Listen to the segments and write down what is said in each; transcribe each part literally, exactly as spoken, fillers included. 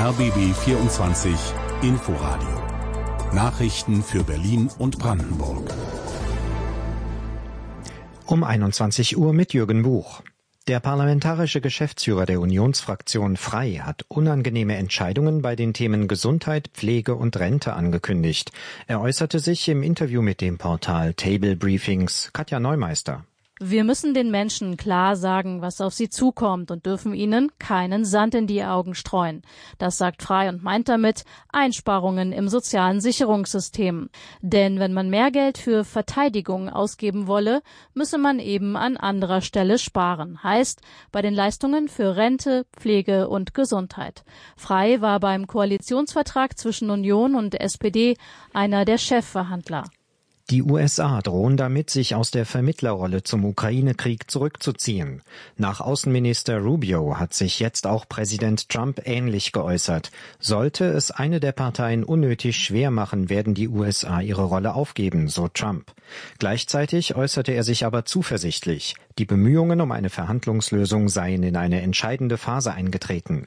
R B B vierundzwanzig Inforadio. Nachrichten für Berlin und Brandenburg. Um einundzwanzig Uhr mit Jürgen Buch. Der parlamentarische Geschäftsführer der Unionsfraktion Frei hat unangenehme Entscheidungen bei den Themen Gesundheit, Pflege und Rente angekündigt. Er äußerte sich im Interview mit dem Portal Table Briefings. Katja Neumeister. Wir müssen den Menschen klar sagen, was auf sie zukommt und dürfen ihnen keinen Sand in die Augen streuen. Das sagt Frei und meint damit Einsparungen im sozialen Sicherungssystem. Denn wenn man mehr Geld für Verteidigung ausgeben wolle, müsse man eben an anderer Stelle sparen. Heißt, bei den Leistungen für Rente, Pflege und Gesundheit. Frei war beim Koalitionsvertrag zwischen Union und S P D einer der Chefverhandler. Die U S A drohen damit, sich aus der Vermittlerrolle zum Ukraine-Krieg zurückzuziehen. Nach Außenminister Rubio hat sich jetzt auch Präsident Trump ähnlich geäußert. Sollte es eine der Parteien unnötig schwer machen, werden die U S A ihre Rolle aufgeben, so Trump. Gleichzeitig äußerte er sich aber zuversichtlich. Die Bemühungen um eine Verhandlungslösung seien in eine entscheidende Phase eingetreten.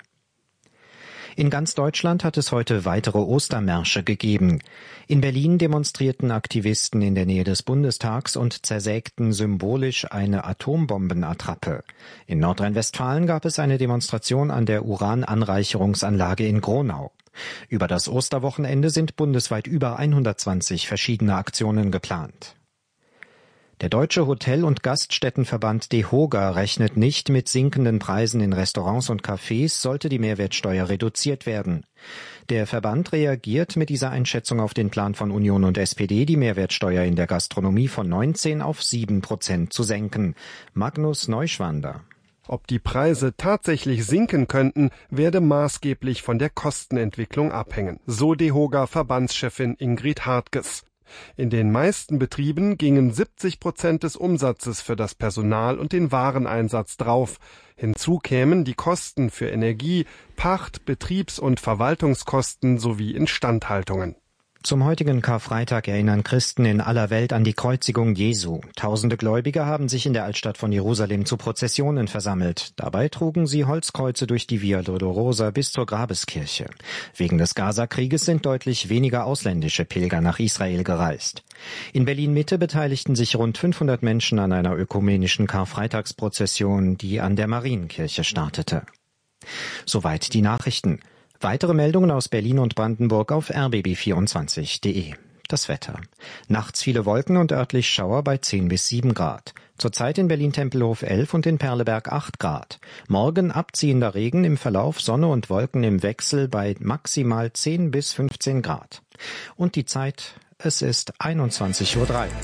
In ganz Deutschland hat es heute weitere Ostermärsche gegeben. In Berlin demonstrierten Aktivisten in der Nähe des Bundestags und zersägten symbolisch eine Atombombenattrappe. In Nordrhein-Westfalen gab es eine Demonstration an der Urananreicherungsanlage in Gronau. Über das Osterwochenende sind bundesweit über hundertzwanzig verschiedene Aktionen geplant. Der Deutsche Hotel- und Gaststättenverband DEHOGA rechnet nicht mit sinkenden Preisen in Restaurants und Cafés, sollte die Mehrwertsteuer reduziert werden. Der Verband reagiert mit dieser Einschätzung auf den Plan von Union und S P D, die Mehrwertsteuer in der Gastronomie von neunzehn auf sieben Prozent zu senken. Magnus Neuschwander. Ob die Preise tatsächlich sinken könnten, werde maßgeblich von der Kostenentwicklung abhängen, so DEHOGA-Verbandschefin Ingrid Hartges. In den meisten Betrieben gingen siebzig Prozent des Umsatzes für das Personal und den Wareneinsatz drauf. Hinzu kämen die Kosten für Energie, Pacht, Betriebs- und Verwaltungskosten sowie Instandhaltungen. Zum heutigen Karfreitag erinnern Christen in aller Welt an die Kreuzigung Jesu. Tausende Gläubige haben sich in der Altstadt von Jerusalem zu Prozessionen versammelt. Dabei trugen sie Holzkreuze durch die Via Dolorosa bis zur Grabeskirche. Wegen des Gaza-Krieges sind deutlich weniger ausländische Pilger nach Israel gereist. In Berlin-Mitte beteiligten sich rund fünfhundert Menschen an einer ökumenischen Karfreitagsprozession, die an der Marienkirche startete. Soweit die Nachrichten. Weitere Meldungen aus Berlin und Brandenburg auf r b b vierundzwanzig punkt de. Das Wetter. Nachts viele Wolken und örtlich Schauer bei zehn bis sieben Grad. Zurzeit in Berlin-Tempelhof elf und in Perleberg acht Grad. Morgen abziehender Regen, im Verlauf Sonne und Wolken im Wechsel bei maximal zehn bis fünfzehn Grad. Und die Zeit, es ist einundzwanzig Uhr drei.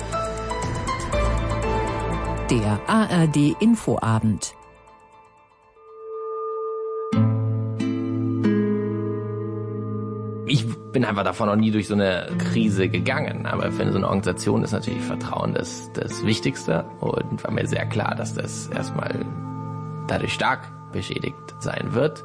Der A R D Infoabend. Ich bin einfach davon noch nie durch so eine Krise gegangen, aber für so eine Organisation ist natürlich Vertrauen das, das Wichtigste und war mir sehr klar, dass das erstmal dadurch stark beschädigt sein wird.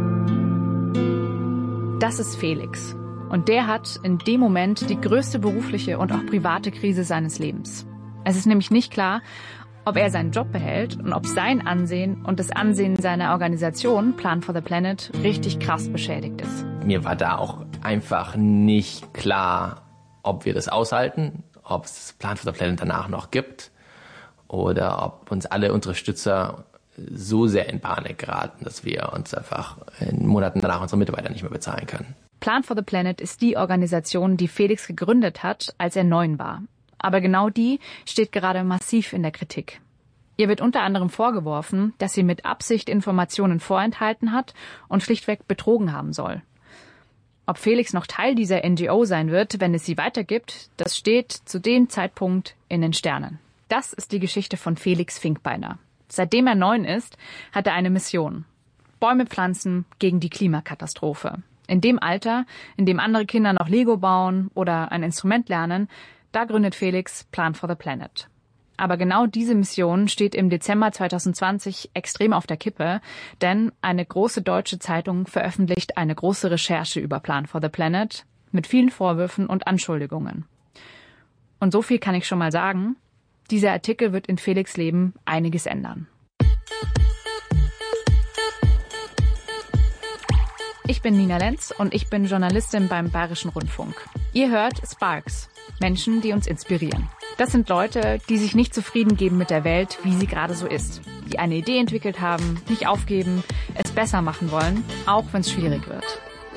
Das ist Felix und der hat in dem Moment die größte berufliche und auch private Krise seines Lebens. Es ist nämlich nicht klar, ob er seinen Job behält und ob sein Ansehen und das Ansehen seiner Organisation Plan for the Planet richtig krass beschädigt ist. Mir war da auch einfach nicht klar, ob wir das aushalten, ob es Plan for the Planet danach noch gibt oder ob uns alle Unterstützer so sehr in Panik geraten, dass wir uns einfach in Monaten danach unsere Mitarbeiter nicht mehr bezahlen können. Plan for the Planet ist die Organisation, die Felix gegründet hat, als er neun war. Aber genau die steht gerade massiv in der Kritik. Ihr wird unter anderem vorgeworfen, dass sie mit Absicht Informationen vorenthalten hat und schlichtweg betrogen haben soll. Ob Felix noch Teil dieser N G O sein wird, wenn es sie weitergibt, das steht zu dem Zeitpunkt in den Sternen. Das ist die Geschichte von Felix Finkbeiner. Seitdem er neun ist, hat er eine Mission. Bäume pflanzen gegen die Klimakatastrophe. In dem Alter, in dem andere Kinder noch Lego bauen oder ein Instrument lernen, da gründet Felix Plan for the Planet. Aber genau diese Mission steht im Dezember zwanzig zwanzig extrem auf der Kippe, denn eine große deutsche Zeitung veröffentlicht eine große Recherche über Plan for the Planet mit vielen Vorwürfen und Anschuldigungen. Und so viel kann ich schon mal sagen, dieser Artikel wird in Felix' Leben einiges ändern. Ich bin Nina Lenz und ich bin Journalistin beim Bayerischen Rundfunk. Ihr hört Sparks, Menschen, die uns inspirieren. Das sind Leute, die sich nicht zufrieden geben mit der Welt, wie sie gerade so ist. Die eine Idee entwickelt haben, nicht aufgeben, es besser machen wollen, auch wenn es schwierig wird.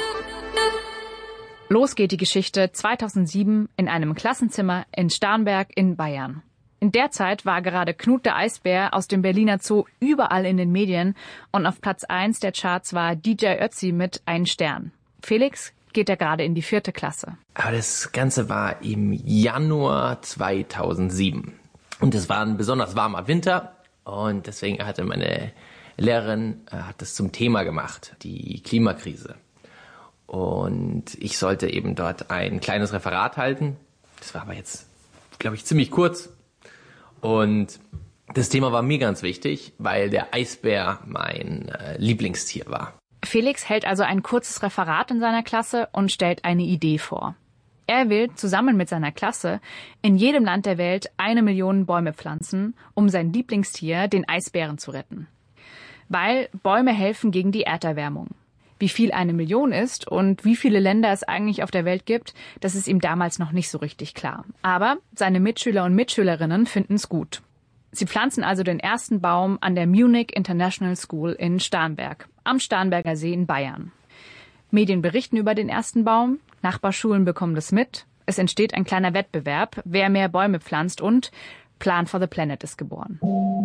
Los geht die Geschichte zweitausendsieben in einem Klassenzimmer in Starnberg in Bayern. In der Zeit war gerade Knut der Eisbär aus dem Berliner Zoo überall in den Medien und auf Platz eins der Charts war D J Ötzi mit Ein Stern. Felix geht er gerade in die vierte Klasse. Aber das Ganze war im Januar zweitausendsieben. Und es war ein besonders warmer Winter. Und deswegen hatte meine Lehrerin äh, hat das zum Thema gemacht, die Klimakrise. Und ich sollte eben dort ein kleines Referat halten. Das war aber jetzt, glaube ich, ziemlich kurz. Und das Thema war mir ganz wichtig, weil der Eisbär mein äh, Lieblingstier war. Felix hält also ein kurzes Referat in seiner Klasse und stellt eine Idee vor. Er will zusammen mit seiner Klasse in jedem Land der Welt eine Million Bäume pflanzen, um sein Lieblingstier, den Eisbären, zu retten. Weil Bäume helfen gegen die Erderwärmung. Wie viel eine Million ist und wie viele Länder es eigentlich auf der Welt gibt, das ist ihm damals noch nicht so richtig klar. Aber seine Mitschüler und Mitschülerinnen finden es gut. Sie pflanzen also den ersten Baum an der Munich International School in Starnberg, am Starnberger See in Bayern. Medien berichten über den ersten Baum, Nachbarschulen bekommen das mit, es entsteht ein kleiner Wettbewerb, wer mehr Bäume pflanzt und Plan for the Planet ist geboren.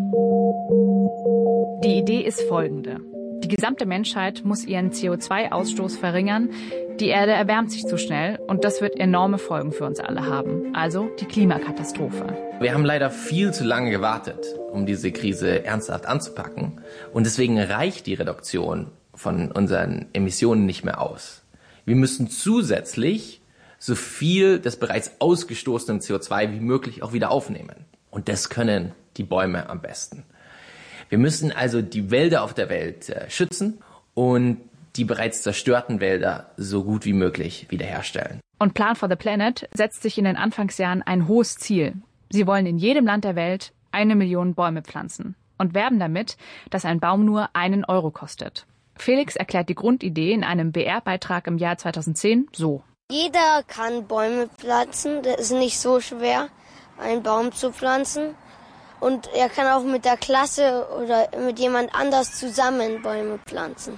Die Idee ist folgende. Die gesamte Menschheit muss ihren C O zwei Ausstoß verringern. Die Erde erwärmt sich zu schnell und das wird enorme Folgen für uns alle haben. Also die Klimakatastrophe. Wir haben leider viel zu lange gewartet, um diese Krise ernsthaft anzupacken. Und deswegen reicht die Reduktion von unseren Emissionen nicht mehr aus. Wir müssen zusätzlich so viel des bereits ausgestoßenen C O zwei wie möglich auch wieder aufnehmen. Und das können die Bäume am besten. Wir müssen also die Wälder auf der Welt äh, schützen und die bereits zerstörten Wälder so gut wie möglich wiederherstellen. Und Plan for the Planet setzt sich in den Anfangsjahren ein hohes Ziel. Sie wollen in jedem Land der Welt eine Million Bäume pflanzen und werben damit, dass ein Baum nur einen Euro kostet. Felix erklärt die Grundidee in einem B R-Beitrag im Jahr zweitausendzehn so. Jeder kann Bäume pflanzen, das ist nicht so schwer, einen Baum zu pflanzen. Und er kann auch mit der Klasse oder mit jemand anders zusammen Bäume pflanzen.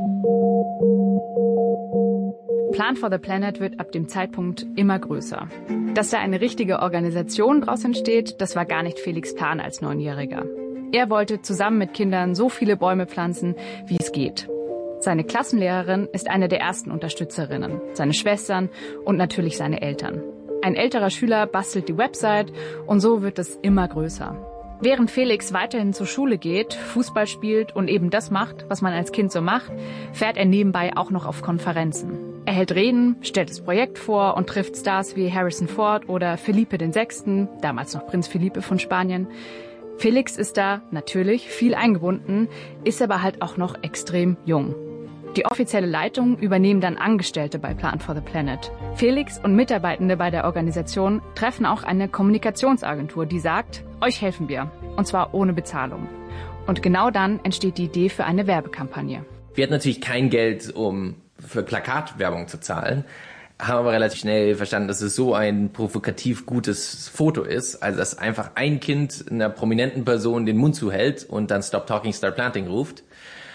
Plan for the Planet wird ab dem Zeitpunkt immer größer. Dass da eine richtige Organisation draus entsteht, das war gar nicht Felix' Plan als Neunjähriger. Er wollte zusammen mit Kindern so viele Bäume pflanzen, wie es geht. Seine Klassenlehrerin ist eine der ersten Unterstützerinnen, seine Schwestern und natürlich seine Eltern. Ein älterer Schüler bastelt die Website und so wird es immer größer. Während Felix weiterhin zur Schule geht, Fußball spielt und eben das macht, was man als Kind so macht, fährt er nebenbei auch noch auf Konferenzen. Er hält Reden, stellt das Projekt vor und trifft Stars wie Harrison Ford oder Felipe der Sechste., damals noch Prinz Felipe von Spanien. Felix ist da natürlich viel eingebunden, ist aber halt auch noch extrem jung. Die offizielle Leitung übernehmen dann Angestellte bei Plan for the Planet. Felix und Mitarbeitende bei der Organisation treffen auch eine Kommunikationsagentur, die sagt, euch helfen wir, und zwar ohne Bezahlung. Und genau dann entsteht die Idee für eine Werbekampagne. Wir hatten natürlich kein Geld, um für Plakatwerbung zu zahlen, haben aber relativ schnell verstanden, dass es so ein provokativ gutes Foto ist, also dass einfach ein Kind einer prominenten Person den Mund zuhält und dann Stop Talking, Start Planting ruft,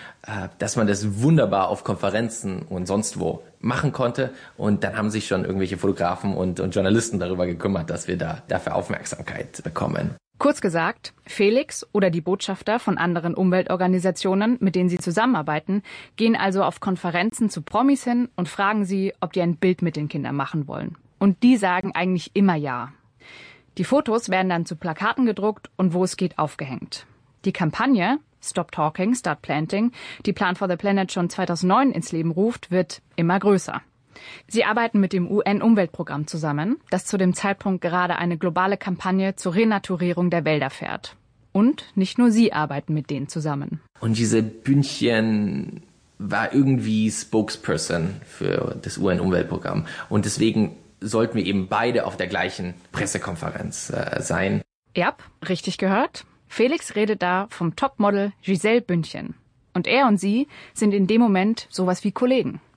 dass man das wunderbar auf Konferenzen und sonst wo machen konnte. Und dann haben sich schon irgendwelche Fotografen und, und Journalisten darüber gekümmert, dass wir da dafür Aufmerksamkeit bekommen. Kurz gesagt, Felix oder die Botschafter von anderen Umweltorganisationen, mit denen sie zusammenarbeiten, gehen also auf Konferenzen zu Promis hin und fragen sie, ob die ein Bild mit den Kindern machen wollen. Und die sagen eigentlich immer ja. Die Fotos werden dann zu Plakaten gedruckt und wo es geht aufgehängt. Die Kampagne Stop Talking, Start Planting, die Plan for the Planet schon zweitausendneun ins Leben ruft, wird immer größer. Sie arbeiten mit dem U N-Umweltprogramm zusammen, das zu dem Zeitpunkt gerade eine globale Kampagne zur Renaturierung der Wälder fährt. Und nicht nur sie arbeiten mit denen zusammen. Und diese Bündchen war irgendwie Spokesperson für das U N-Umweltprogramm. Und deswegen sollten wir eben beide auf der gleichen Pressekonferenz äh, sein. Ja, richtig gehört. Felix redet da vom Topmodel Gisele Bündchen. Und er und sie sind in dem Moment sowas wie Kollegen.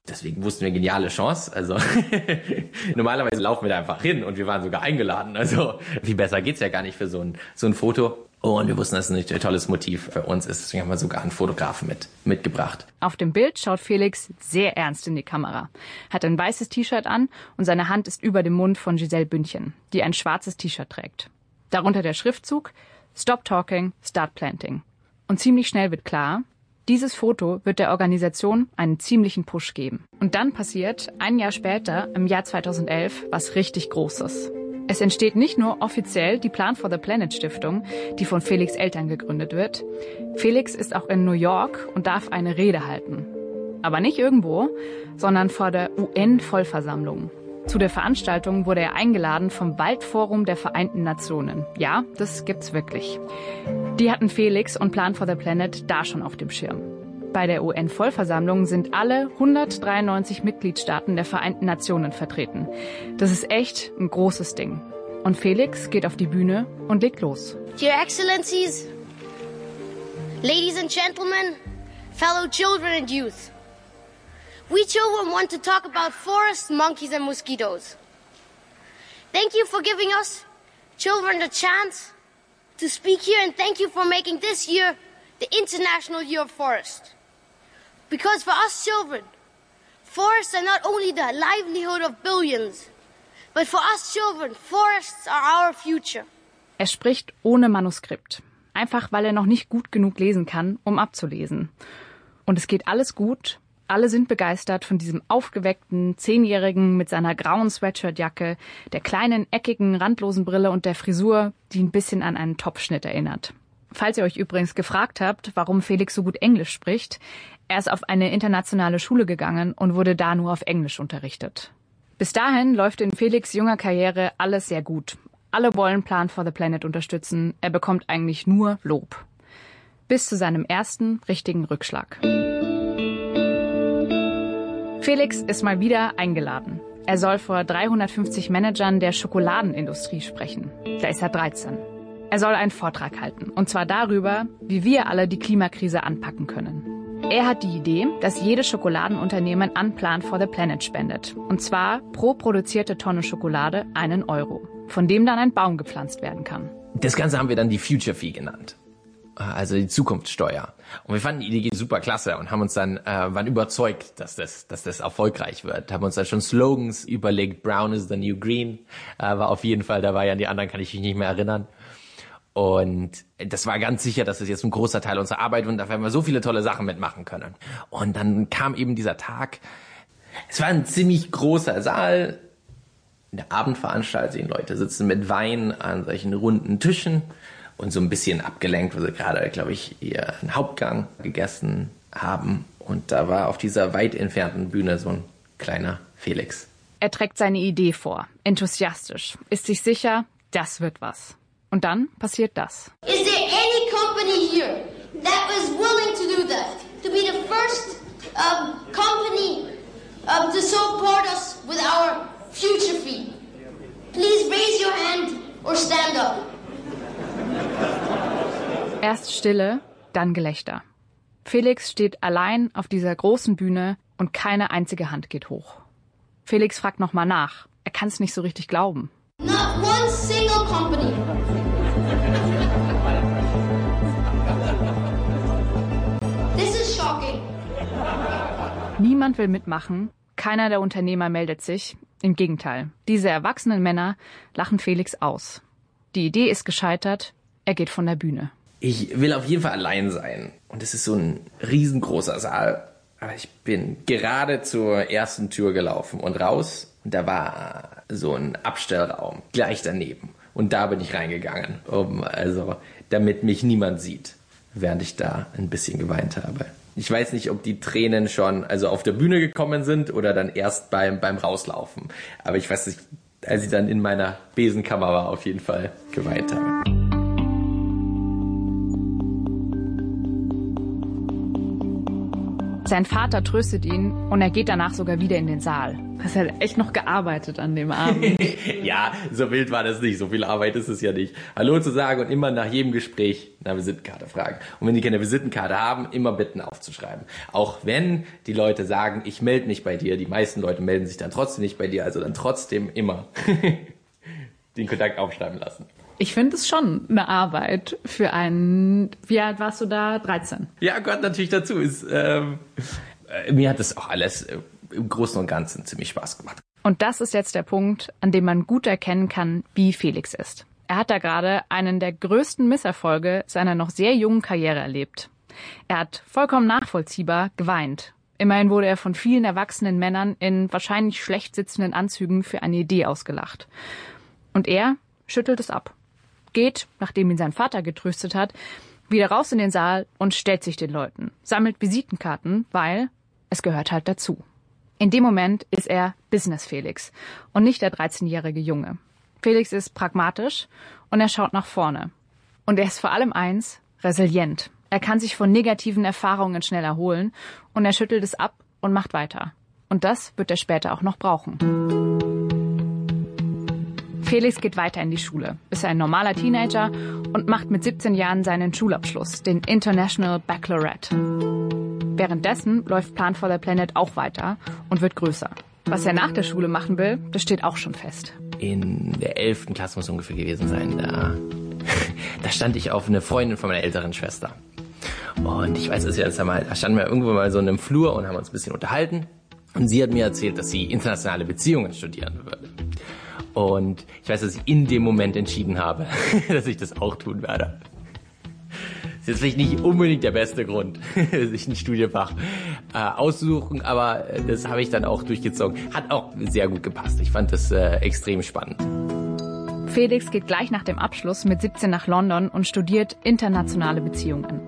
Deswegen wussten wir, geniale Chance. Also normalerweise laufen wir da einfach hin und wir waren sogar eingeladen. Also viel besser geht's ja gar nicht für so ein, so ein Foto. Und wir wussten, dass es ein tolles Motiv für uns ist. Deswegen haben wir sogar einen Fotografen mit, mitgebracht. Auf dem Bild schaut Felix sehr ernst in die Kamera, hat ein weißes T-Shirt an und seine Hand ist über dem Mund von Giselle Bündchen, die ein schwarzes T-Shirt trägt. Darunter der Schriftzug Stop Talking, Start Planting. Und ziemlich schnell wird klar, dieses Foto wird der Organisation einen ziemlichen Push geben. Und dann passiert ein Jahr später, im Jahr zweitausendelf, was richtig Großes. Es entsteht nicht nur offiziell die Plan for the Planet Stiftung, die von Felix' Eltern gegründet wird. Felix ist auch in New York und darf eine Rede halten. Aber nicht irgendwo, sondern vor der U N-Vollversammlung. Zu der Veranstaltung wurde er eingeladen vom Waldforum der Vereinten Nationen. Ja, das gibt's wirklich. Die hatten Felix und Plan for the Planet da schon auf dem Schirm. Bei der U N-Vollversammlung sind alle hundertdreiundneunzig Mitgliedstaaten der Vereinten Nationen vertreten. Das ist echt ein großes Ding. Und Felix geht auf die Bühne und legt los. Your Excellencies, Ladies and Gentlemen, fellow children and youth. We children want to talk about forests, monkeys and mosquitoes. Thank you for giving us, children, the chance to speak here, and thank you for making this year the International Year of Forest. Because for us children, forests are not only the livelihood of billions, but for us children, forests are our future. Er spricht ohne Manuskript. Einfach, weil er noch nicht gut genug lesen kann, um abzulesen. Und es geht alles gut. Alle sind begeistert von diesem aufgeweckten Zehnjährigen mit seiner grauen Sweatshirtjacke, der kleinen, eckigen, randlosen Brille und der Frisur, die ein bisschen an einen Topfschnitt erinnert. Falls ihr euch übrigens gefragt habt, warum Felix so gut Englisch spricht, er ist auf eine internationale Schule gegangen und wurde da nur auf Englisch unterrichtet. Bis dahin läuft in Felix' junger Karriere alles sehr gut. Alle wollen Plan for the Planet unterstützen. Er bekommt eigentlich nur Lob. Bis zu seinem ersten richtigen Rückschlag. Felix ist mal wieder eingeladen. Er soll vor dreihundertfünfzig Managern der Schokoladenindustrie sprechen. Da ist er dreizehn. Er soll einen Vortrag halten. Und zwar darüber, wie wir alle die Klimakrise anpacken können. Er hat die Idee, dass jedes Schokoladenunternehmen an Plan for the Planet spendet. Und zwar pro produzierte Tonne Schokolade einen Euro, von dem dann ein Baum gepflanzt werden kann. Das Ganze haben wir dann die Future Fee genannt. Also die Zukunftssteuer. Und wir fanden die Idee super klasse und haben uns dann, äh, waren überzeugt, dass das, dass das erfolgreich wird. Haben uns dann schon Slogans überlegt. Brown is the new green. Äh, war auf jeden Fall dabei. An die anderen kann ich mich nicht mehr erinnern. Und das war ganz sicher, dass das jetzt ein großer Teil unserer Arbeit wird und da werden wir so viele tolle Sachen mitmachen können. Und dann kam eben dieser Tag. Es war ein ziemlich großer Saal. In der Abendveranstaltung, die Leute sitzen mit Wein an solchen runden Tischen und so ein bisschen abgelenkt, weil sie gerade, glaube ich, ihren Hauptgang gegessen haben. Und da war auf dieser weit entfernten Bühne so ein kleiner Felix. Er trägt seine Idee vor, enthusiastisch, ist sich sicher, das wird was. Und dann passiert das. Is there any company here that was willing to do that? To be the first um, company um, to support us with our future fee? Please raise your hand or stand up. Erst Stille, dann Gelächter. Felix steht allein auf dieser großen Bühne und keine einzige Hand geht hoch. Felix fragt nochmal nach. Er kann es nicht so richtig glauben. Not one single company. This is shocking. Niemand will mitmachen. Keiner der Unternehmer meldet sich. Im Gegenteil. Diese erwachsenen Männer lachen Felix aus. Die Idee ist gescheitert. Er geht von der Bühne. Ich will auf jeden Fall allein sein. Und es ist so ein riesengroßer Saal. Aber ich bin gerade zur ersten Tür gelaufen und raus. Und da war so ein Abstellraum gleich daneben. Und da bin ich reingegangen, um, also, damit mich niemand sieht, während ich da ein bisschen geweint habe. Ich weiß nicht, ob die Tränen schon also auf der Bühne gekommen sind oder dann erst beim, beim Rauslaufen. Aber ich weiß nicht, als ich dann in meiner Besenkammer war, auf jeden Fall geweint habe. Sein Vater tröstet ihn und er geht danach sogar wieder in den Saal. Hast halt echt noch gearbeitet an dem Abend. Ja, so wild war das nicht. So viel Arbeit ist es ja nicht. Hallo zu sagen und immer nach jedem Gespräch nach Visitenkarte fragen. Und wenn die keine Visitenkarte haben, immer bitten aufzuschreiben. Auch wenn die Leute sagen, ich melde mich bei dir. Die meisten Leute melden sich dann trotzdem nicht bei dir. Also dann trotzdem immer den Kontakt aufschreiben lassen. Ich finde es schon eine Arbeit für einen, wie alt warst du da? dreizehn? Ja, gehört natürlich dazu. Ist, ähm, äh, mir hat das auch alles äh, im Großen und Ganzen ziemlich Spaß gemacht. Und das ist jetzt der Punkt, an dem man gut erkennen kann, wie Felix ist. Er hat da gerade einen der größten Misserfolge seiner noch sehr jungen Karriere erlebt. Er hat vollkommen nachvollziehbar geweint. Immerhin wurde er von vielen erwachsenen Männern in wahrscheinlich schlecht sitzenden Anzügen für eine Idee ausgelacht. Und er schüttelt es ab. Geht, nachdem ihn sein Vater getröstet hat, wieder raus in den Saal und stellt sich den Leuten, sammelt Visitenkarten, weil es gehört halt dazu. In dem Moment ist er Business Felix und nicht der dreizehnjährige Junge. Felix ist pragmatisch und er schaut nach vorne. Und er ist vor allem eins, resilient. Er kann sich von negativen Erfahrungen schnell erholen und er schüttelt es ab und macht weiter. Und das wird er später auch noch brauchen. Felix geht weiter in die Schule, ist ein normaler Teenager und macht mit siebzehn Jahren seinen Schulabschluss, den International Baccalaureate. Währenddessen läuft Plan for the Planet auch weiter und wird größer. Was er nach der Schule machen will, das steht auch schon fest. In der elften Klasse muss ungefähr gewesen sein. Da, da stand ich auf eine Freundin von meiner älteren Schwester. Und ich weiß es ja, da standen wir irgendwo mal so in einem Flur und haben uns ein bisschen unterhalten. Und sie hat mir erzählt, dass sie internationale Beziehungen studieren würde. Und ich weiß, dass ich in dem Moment entschieden habe, dass ich das auch tun werde. Das ist jetzt vielleicht nicht unbedingt der beste Grund, sich ein Studienfach äh, auszusuchen, aber das habe ich dann auch durchgezogen. Hat auch sehr gut gepasst. Ich fand das äh, extrem spannend. Felix geht gleich nach dem Abschluss mit siebzehn nach London und studiert internationale Beziehungen.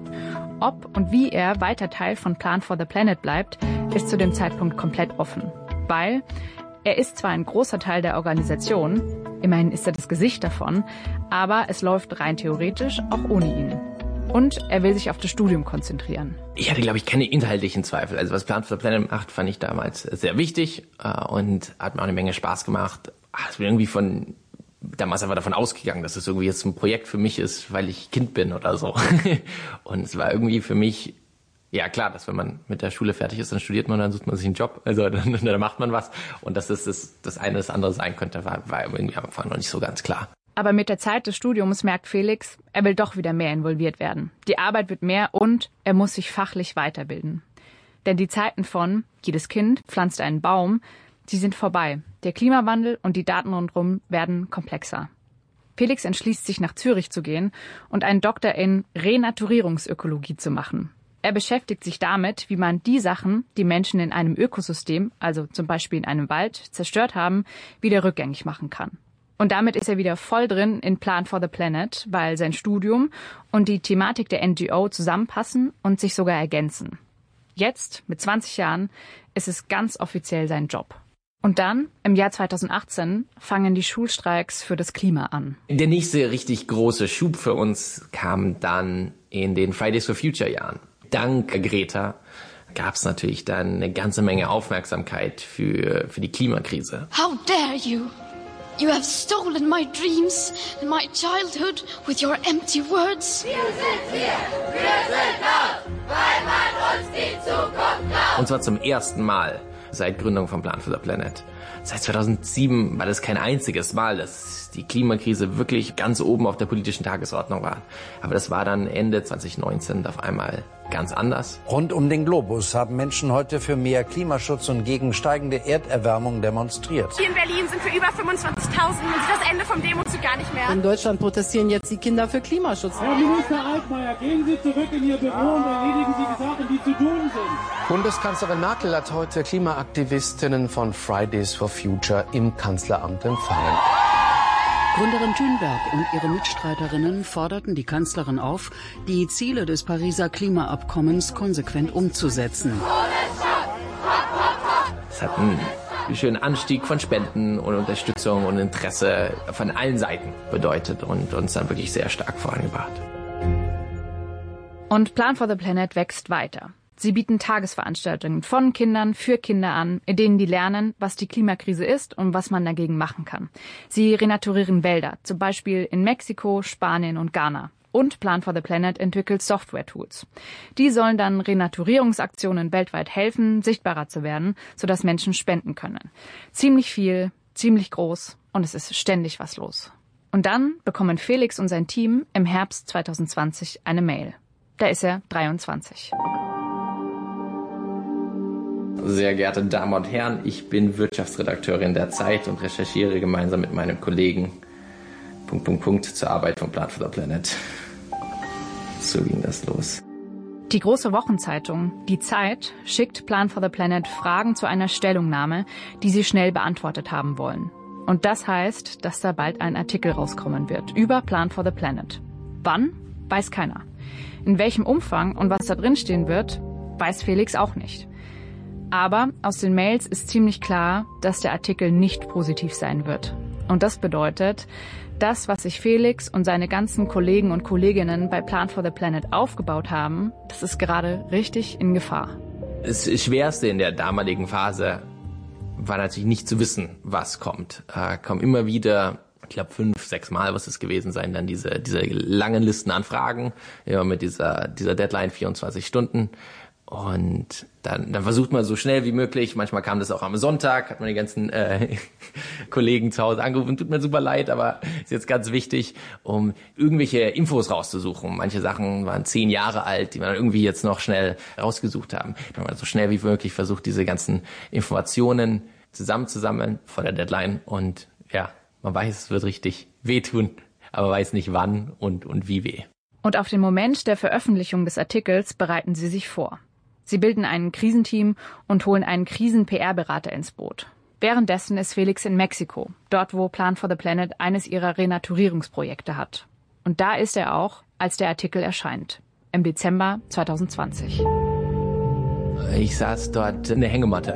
Ob und wie er weiter Teil von Plan for the Planet bleibt, ist zu dem Zeitpunkt komplett offen. Weil er ist zwar ein großer Teil der Organisation, immerhin ist er das Gesicht davon, aber es läuft rein theoretisch auch ohne ihn. Und er will sich auf das Studium konzentrieren. Ich hatte, glaube ich, keine inhaltlichen Zweifel. Also was Plan for the Planet macht, fand ich damals sehr wichtig äh, und hat mir auch eine Menge Spaß gemacht. Ich bin irgendwie von damals einfach davon ausgegangen, dass es irgendwie jetzt ein Projekt für mich ist, weil ich Kind bin oder so. Und es war irgendwie für mich, ja klar, dass wenn man mit der Schule fertig ist, dann studiert man, dann sucht man sich einen Job, also dann, dann macht man was. Und dass das das, das eine das andere sein könnte, war, war irgendwie am Anfang noch nicht so ganz klar. Aber mit der Zeit des Studiums merkt Felix, er will doch wieder mehr involviert werden. Die Arbeit wird mehr und er muss sich fachlich weiterbilden. Denn die Zeiten von jedes Kind pflanzt einen Baum, die sind vorbei. Der Klimawandel und die Daten rundherum werden komplexer. Felix entschließt sich, nach Zürich zu gehen und einen Doktor in Renaturierungsökologie zu machen. Er beschäftigt sich damit, wie man die Sachen, die Menschen in einem Ökosystem, also zum Beispiel in einem Wald, zerstört haben, wieder rückgängig machen kann. Und damit ist er wieder voll drin in Plan for the Planet, weil sein Studium und die Thematik der N G O zusammenpassen und sich sogar ergänzen. Jetzt, mit zwanzig Jahren, ist es ganz offiziell sein Job. Und dann, im Jahr zweitausendachtzehn, fangen die Schulstreiks für das Klima an. Der nächste richtig große Schub für uns kam dann in den Fridays for Future Jahren. Dank Greta gab es natürlich dann eine ganze Menge Aufmerksamkeit für, für die Klimakrise. How dare you! You have stolen my dreams and my childhood with your empty words. Wir sind hier, wir sind laut, weil man uns die Zukunft glaubt. Und zwar zum ersten Mal seit Gründung von Plan for the Planet. Seit zweitausendsieben war das kein einziges Mal, dass die Klimakrise wirklich ganz oben auf der politischen Tagesordnung war. Aber das war dann Ende zwanzig neunzehn auf einmal ganz anders. Rund um den Globus haben Menschen heute für mehr Klimaschutz und gegen steigende Erderwärmung demonstriert. Hier in Berlin sind wir über fünfundzwanzigtausend. Man sieht das Ende vom Demozug gar nicht mehr. In Deutschland protestieren jetzt die Kinder für Klimaschutz. Herr Minister Altmaier, gehen Sie zurück in Ihr Büro und erledigen Sie die Sachen, die zu tun sind. Bundeskanzlerin Merkel hat heute Klimaaktivistinnen von Fridays for Future im Kanzleramt empfangen. Gründerin Thunberg und ihre Mitstreiterinnen forderten die Kanzlerin auf, die Ziele des Pariser Klimaabkommens konsequent umzusetzen. Es hat einen schönen Anstieg von Spenden und Unterstützung und Interesse von allen Seiten bedeutet und uns dann wirklich sehr stark vorangebracht. Und Plan for the Planet wächst weiter. Sie bieten Tagesveranstaltungen von Kindern für Kinder an, in denen die lernen, was die Klimakrise ist und was man dagegen machen kann. Sie renaturieren Wälder, zum Beispiel in Mexiko, Spanien und Ghana. Und Plan for the Planet entwickelt Software-Tools. Die sollen dann Renaturierungsaktionen weltweit helfen, sichtbarer zu werden, sodass Menschen spenden können. Ziemlich viel, ziemlich groß und es ist ständig was los. Und dann bekommen Felix und sein Team im Herbst zwanzig zwanzig eine Mail. Da ist er dreiundzwanzig. Sehr geehrte Damen und Herren, ich bin Wirtschaftsredakteurin der Zeit und recherchiere gemeinsam mit meinem Kollegen Punkt, Punkt, Punkt zur Arbeit von Plan for the Planet. So ging das los. Die große Wochenzeitung Die Zeit schickt Plan for the Planet Fragen zu einer Stellungnahme, die sie schnell beantwortet haben wollen. Und das heißt, dass da bald ein Artikel rauskommen wird über Plan for the Planet. Wann? Weiß keiner. In welchem Umfang und was da drin stehen wird, weiß Felix auch nicht. Aber aus den Mails ist ziemlich klar, dass der Artikel nicht positiv sein wird. Und das bedeutet, das, was sich Felix und seine ganzen Kollegen und Kolleginnen bei Plan for the Planet aufgebaut haben, das ist gerade richtig in Gefahr. Das Schwerste in der damaligen Phase war natürlich nicht zu wissen, was kommt. Äh, kommen immer wieder, ich glaube fünf, sechs Mal muss es gewesen sein, dann diese, diese langen Listen an Fragen, immer mit dieser, dieser Deadline vierundzwanzig Stunden. Und dann, dann versucht man so schnell wie möglich, manchmal kam das auch am Sonntag, hat man die ganzen äh, Kollegen zu Hause angerufen, tut mir super leid, aber ist jetzt ganz wichtig, um irgendwelche Infos rauszusuchen. Manche Sachen waren zehn Jahre alt, die man irgendwie jetzt noch schnell rausgesucht haben. Dann hat man so schnell wie möglich versucht, diese ganzen Informationen zusammenzusammeln vor der Deadline. Und ja, man weiß, es wird richtig wehtun, aber weiß nicht wann und, und wie weh. Und auf den Moment der Veröffentlichung des Artikels bereiten sie sich vor. Sie bilden ein Krisenteam und holen einen Krisen-P R-Berater ins Boot. Währenddessen ist Felix in Mexiko, dort wo Plan for the Planet eines ihrer Renaturierungsprojekte hat. Und da ist er auch, als der Artikel erscheint, im Dezember zwanzig zwanzig. Ich saß dort in der Hängematte,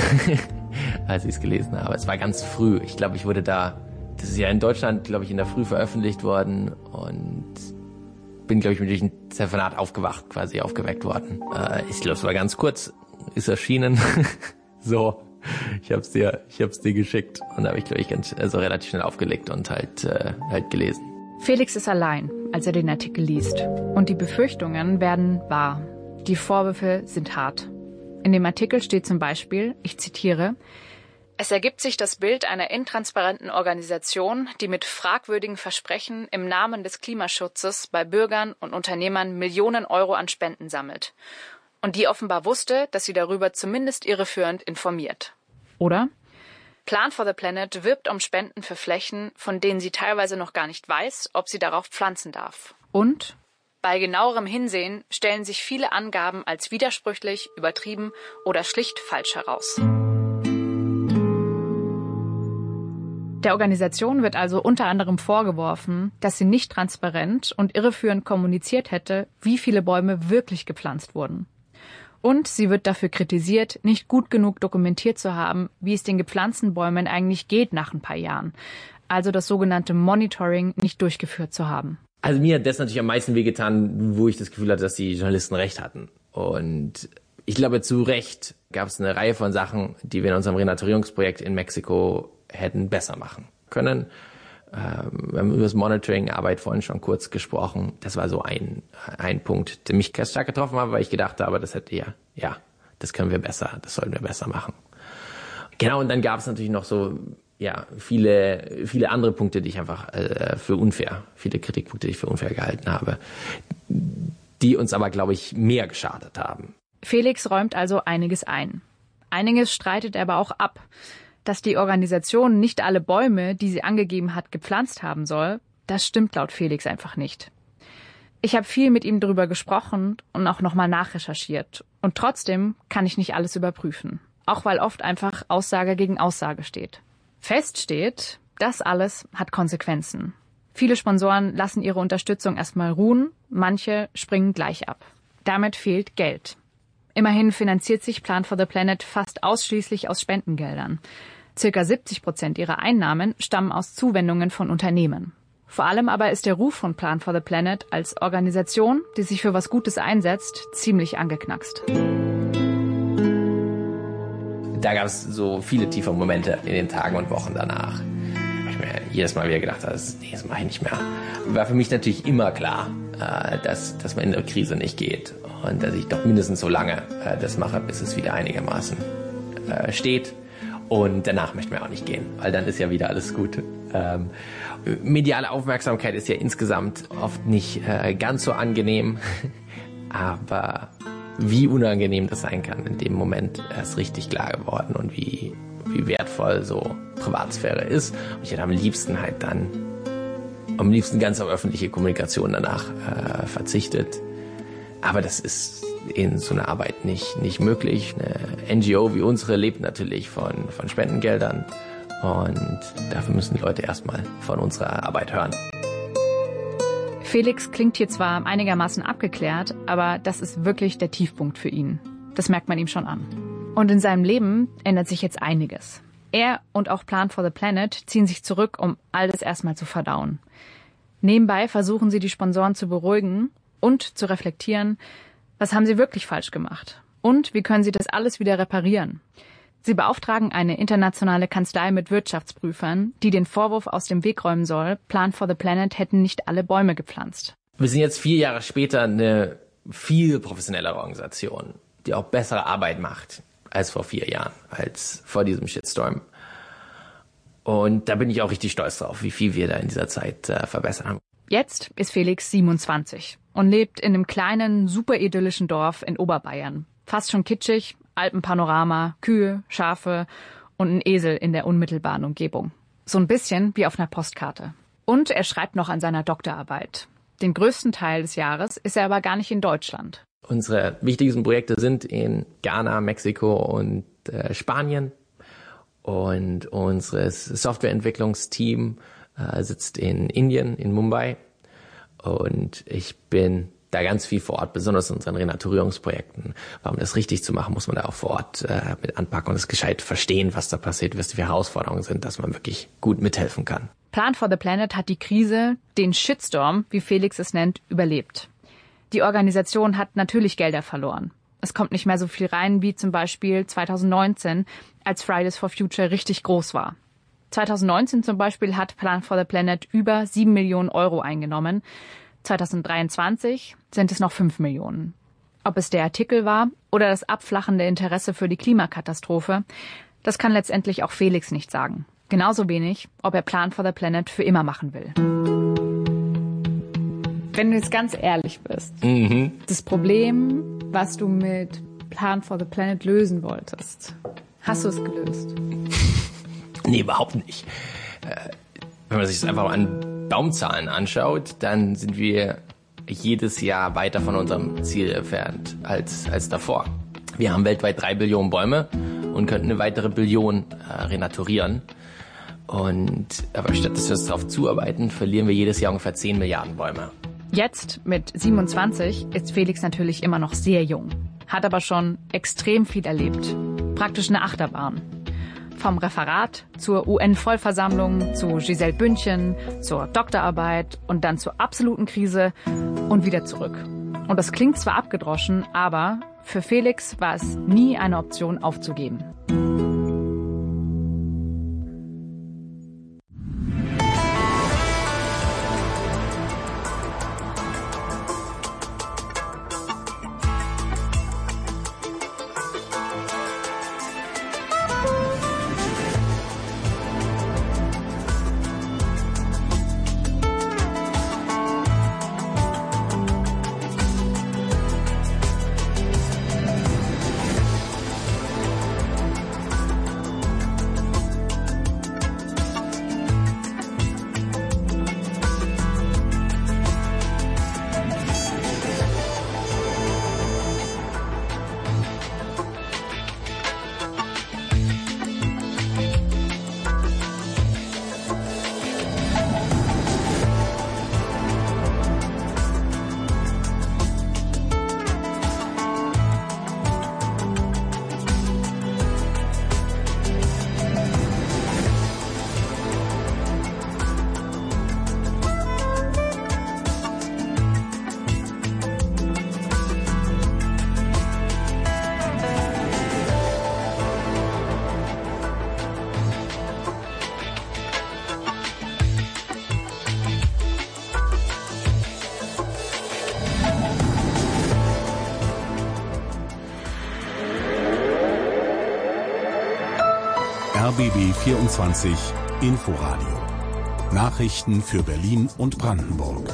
als ich es gelesen habe. Es war ganz früh. Ich glaube, ich wurde da, das ist ja in Deutschland, glaube ich, in der Früh veröffentlicht worden und bin, glaube ich, mit diesem Telefonat aufgewacht, quasi aufgeweckt worden. Äh, ich glaube, es war ganz kurz, ist erschienen. So, ich hab's dir, ich hab's dir geschickt. Und da habe ich, glaube ich, ganz, also relativ schnell aufgelegt und halt, äh, halt gelesen. Felix ist allein, als er den Artikel liest. Und die Befürchtungen werden wahr. Die Vorwürfe sind hart. In dem Artikel steht zum Beispiel, ich zitiere, es ergibt sich das Bild einer intransparenten Organisation, die mit fragwürdigen Versprechen im Namen des Klimaschutzes bei Bürgern und Unternehmern Millionen Euro an Spenden sammelt. Und die offenbar wusste, dass sie darüber zumindest irreführend informiert. Oder? Plan for the Planet wirbt um Spenden für Flächen, von denen sie teilweise noch gar nicht weiß, ob sie darauf pflanzen darf. Und? Bei genauerem Hinsehen stellen sich viele Angaben als widersprüchlich, übertrieben oder schlicht falsch heraus. Der Organisation wird also unter anderem vorgeworfen, dass sie nicht transparent und irreführend kommuniziert hätte, wie viele Bäume wirklich gepflanzt wurden. Und sie wird dafür kritisiert, nicht gut genug dokumentiert zu haben, wie es den gepflanzten Bäumen eigentlich geht nach ein paar Jahren. Also das sogenannte Monitoring nicht durchgeführt zu haben. Also mir hat das natürlich am meisten wehgetan, wo ich das Gefühl hatte, dass die Journalisten recht hatten. Und ich glaube, zu Recht gab es eine Reihe von Sachen, die wir in unserem Renaturierungsprojekt in Mexiko hätten besser machen können. Ähm, wir haben über das Monitoring-Arbeit vorhin schon kurz gesprochen. Das war so ein, ein Punkt, der mich ganz stark getroffen hat, weil ich gedacht habe, das hätte ja, ja, das können wir besser, das sollten wir besser machen. Genau, und dann gab es natürlich noch so, ja, viele, viele andere Punkte, die ich einfach äh, für unfair, viele Kritikpunkte, die ich für unfair gehalten habe, die uns aber, glaube ich, mehr geschadet haben. Felix räumt also einiges ein. Einiges streitet er aber auch ab. Dass die Organisation nicht alle Bäume, die sie angegeben hat, gepflanzt haben soll, das stimmt laut Felix einfach nicht. Ich habe viel mit ihm darüber gesprochen und auch nochmal nachrecherchiert. Und trotzdem kann ich nicht alles überprüfen. Auch weil oft einfach Aussage gegen Aussage steht. Fest steht, das alles hat Konsequenzen. Viele Sponsoren lassen ihre Unterstützung erstmal ruhen, manche springen gleich ab. Damit fehlt Geld. Immerhin finanziert sich Plan for the Planet fast ausschließlich aus Spendengeldern. Circa siebzig Prozent ihrer Einnahmen stammen aus Zuwendungen von Unternehmen. Vor allem aber ist der Ruf von Plan for the Planet als Organisation, die sich für was Gutes einsetzt, ziemlich angeknackst. Da gab es so viele tiefe Momente in den Tagen und Wochen danach. Ich mir jedes Mal wieder gedacht habe, nee, das mache ich nicht mehr. War für mich natürlich immer klar, dass, dass man in der Krise nicht geht und dass ich doch mindestens so lange das mache, bis es wieder einigermaßen steht. Und danach möchten wir auch nicht gehen, weil dann ist ja wieder alles gut. Ähm, mediale Aufmerksamkeit ist ja insgesamt oft nicht äh, ganz so angenehm, aber wie unangenehm das sein kann in dem Moment, ist richtig klar geworden und wie, wie wertvoll so Privatsphäre ist. Und ich hätte am liebsten halt dann, am liebsten ganz auf öffentliche Kommunikation danach äh, verzichtet. Aber das ist in so einer Arbeit nicht, nicht möglich. Eine N G O wie unsere lebt natürlich von, von Spendengeldern und dafür müssen die Leute erstmal von unserer Arbeit hören. Felix klingt hier zwar einigermaßen abgeklärt, aber das ist wirklich der Tiefpunkt für ihn. Das merkt man ihm schon an. Und in seinem Leben ändert sich jetzt einiges. Er und auch Plan for the Planet ziehen sich zurück, um all das erstmal zu verdauen. Nebenbei versuchen sie, die Sponsoren zu beruhigen und zu reflektieren, was haben sie wirklich falsch gemacht? Und wie können sie das alles wieder reparieren? Sie beauftragen eine internationale Kanzlei mit Wirtschaftsprüfern, die den Vorwurf aus dem Weg räumen soll, Plan for the Planet hätten nicht alle Bäume gepflanzt. Wir sind jetzt vier Jahre später eine viel professionellere Organisation, die auch bessere Arbeit macht als vor vier Jahren, als vor diesem Shitstorm. Und da bin ich auch richtig stolz drauf, wie viel wir da in dieser Zeit äh, verbessert haben. Jetzt ist Felix siebenundzwanzig und lebt in einem kleinen, super idyllischen Dorf in Oberbayern. Fast schon kitschig, Alpenpanorama, Kühe, Schafe und ein Esel in der unmittelbaren Umgebung. So ein bisschen wie auf einer Postkarte. Und er schreibt noch an seiner Doktorarbeit. Den größten Teil des Jahres ist er aber gar nicht in Deutschland. Unsere wichtigsten Projekte sind in Ghana, Mexiko und äh, Spanien. Und unser Softwareentwicklungsteam äh, sitzt in Indien, in Mumbai. Und ich bin da ganz viel vor Ort, besonders in unseren Renaturierungsprojekten. Weil um das richtig zu machen, muss man da auch vor Ort äh, mit anpacken und es gescheit verstehen, was da passiert, was die Herausforderungen sind, dass man wirklich gut mithelfen kann. Plan for the Planet hat die Krise, den Shitstorm, wie Felix es nennt, überlebt. Die Organisation hat natürlich Gelder verloren. Es kommt nicht mehr so viel rein wie zum Beispiel zweitausendneunzehn, als Fridays for Future richtig groß war. zweitausendneunzehn zum Beispiel hat Plan for the Planet über sieben Millionen Euro eingenommen. zweitausenddreiundzwanzig sind es noch fünf Millionen. Ob es der Artikel war oder das abflachende Interesse für die Klimakatastrophe, das kann letztendlich auch Felix nicht sagen. Genauso wenig, ob er Plan for the Planet für immer machen will. Wenn du jetzt ganz ehrlich bist, mhm. das Problem, was du mit Plan for the Planet lösen wolltest, hast du es gelöst? Nee, überhaupt nicht. Äh, wenn man sich das einfach an Baumzahlen anschaut, dann sind wir jedes Jahr weiter von unserem Ziel entfernt als, als davor. Wir haben weltweit drei Billionen Bäume und könnten eine weitere Billion äh, renaturieren. Und aber statt dass wir darauf zuarbeiten, verlieren wir jedes Jahr ungefähr zehn Milliarden Bäume. Jetzt, mit siebenundzwanzig, ist Felix natürlich immer noch sehr jung, hat aber schon extrem viel erlebt. Praktisch eine Achterbahn. Vom Referat zur U N-Vollversammlung, zu Giselle Bündchen, zur Doktorarbeit und dann zur absoluten Krise und wieder zurück. Und das klingt zwar abgedroschen, aber für Felix war es nie eine Option aufzugeben. R B B vierundzwanzig Inforadio. Nachrichten für Berlin und Brandenburg.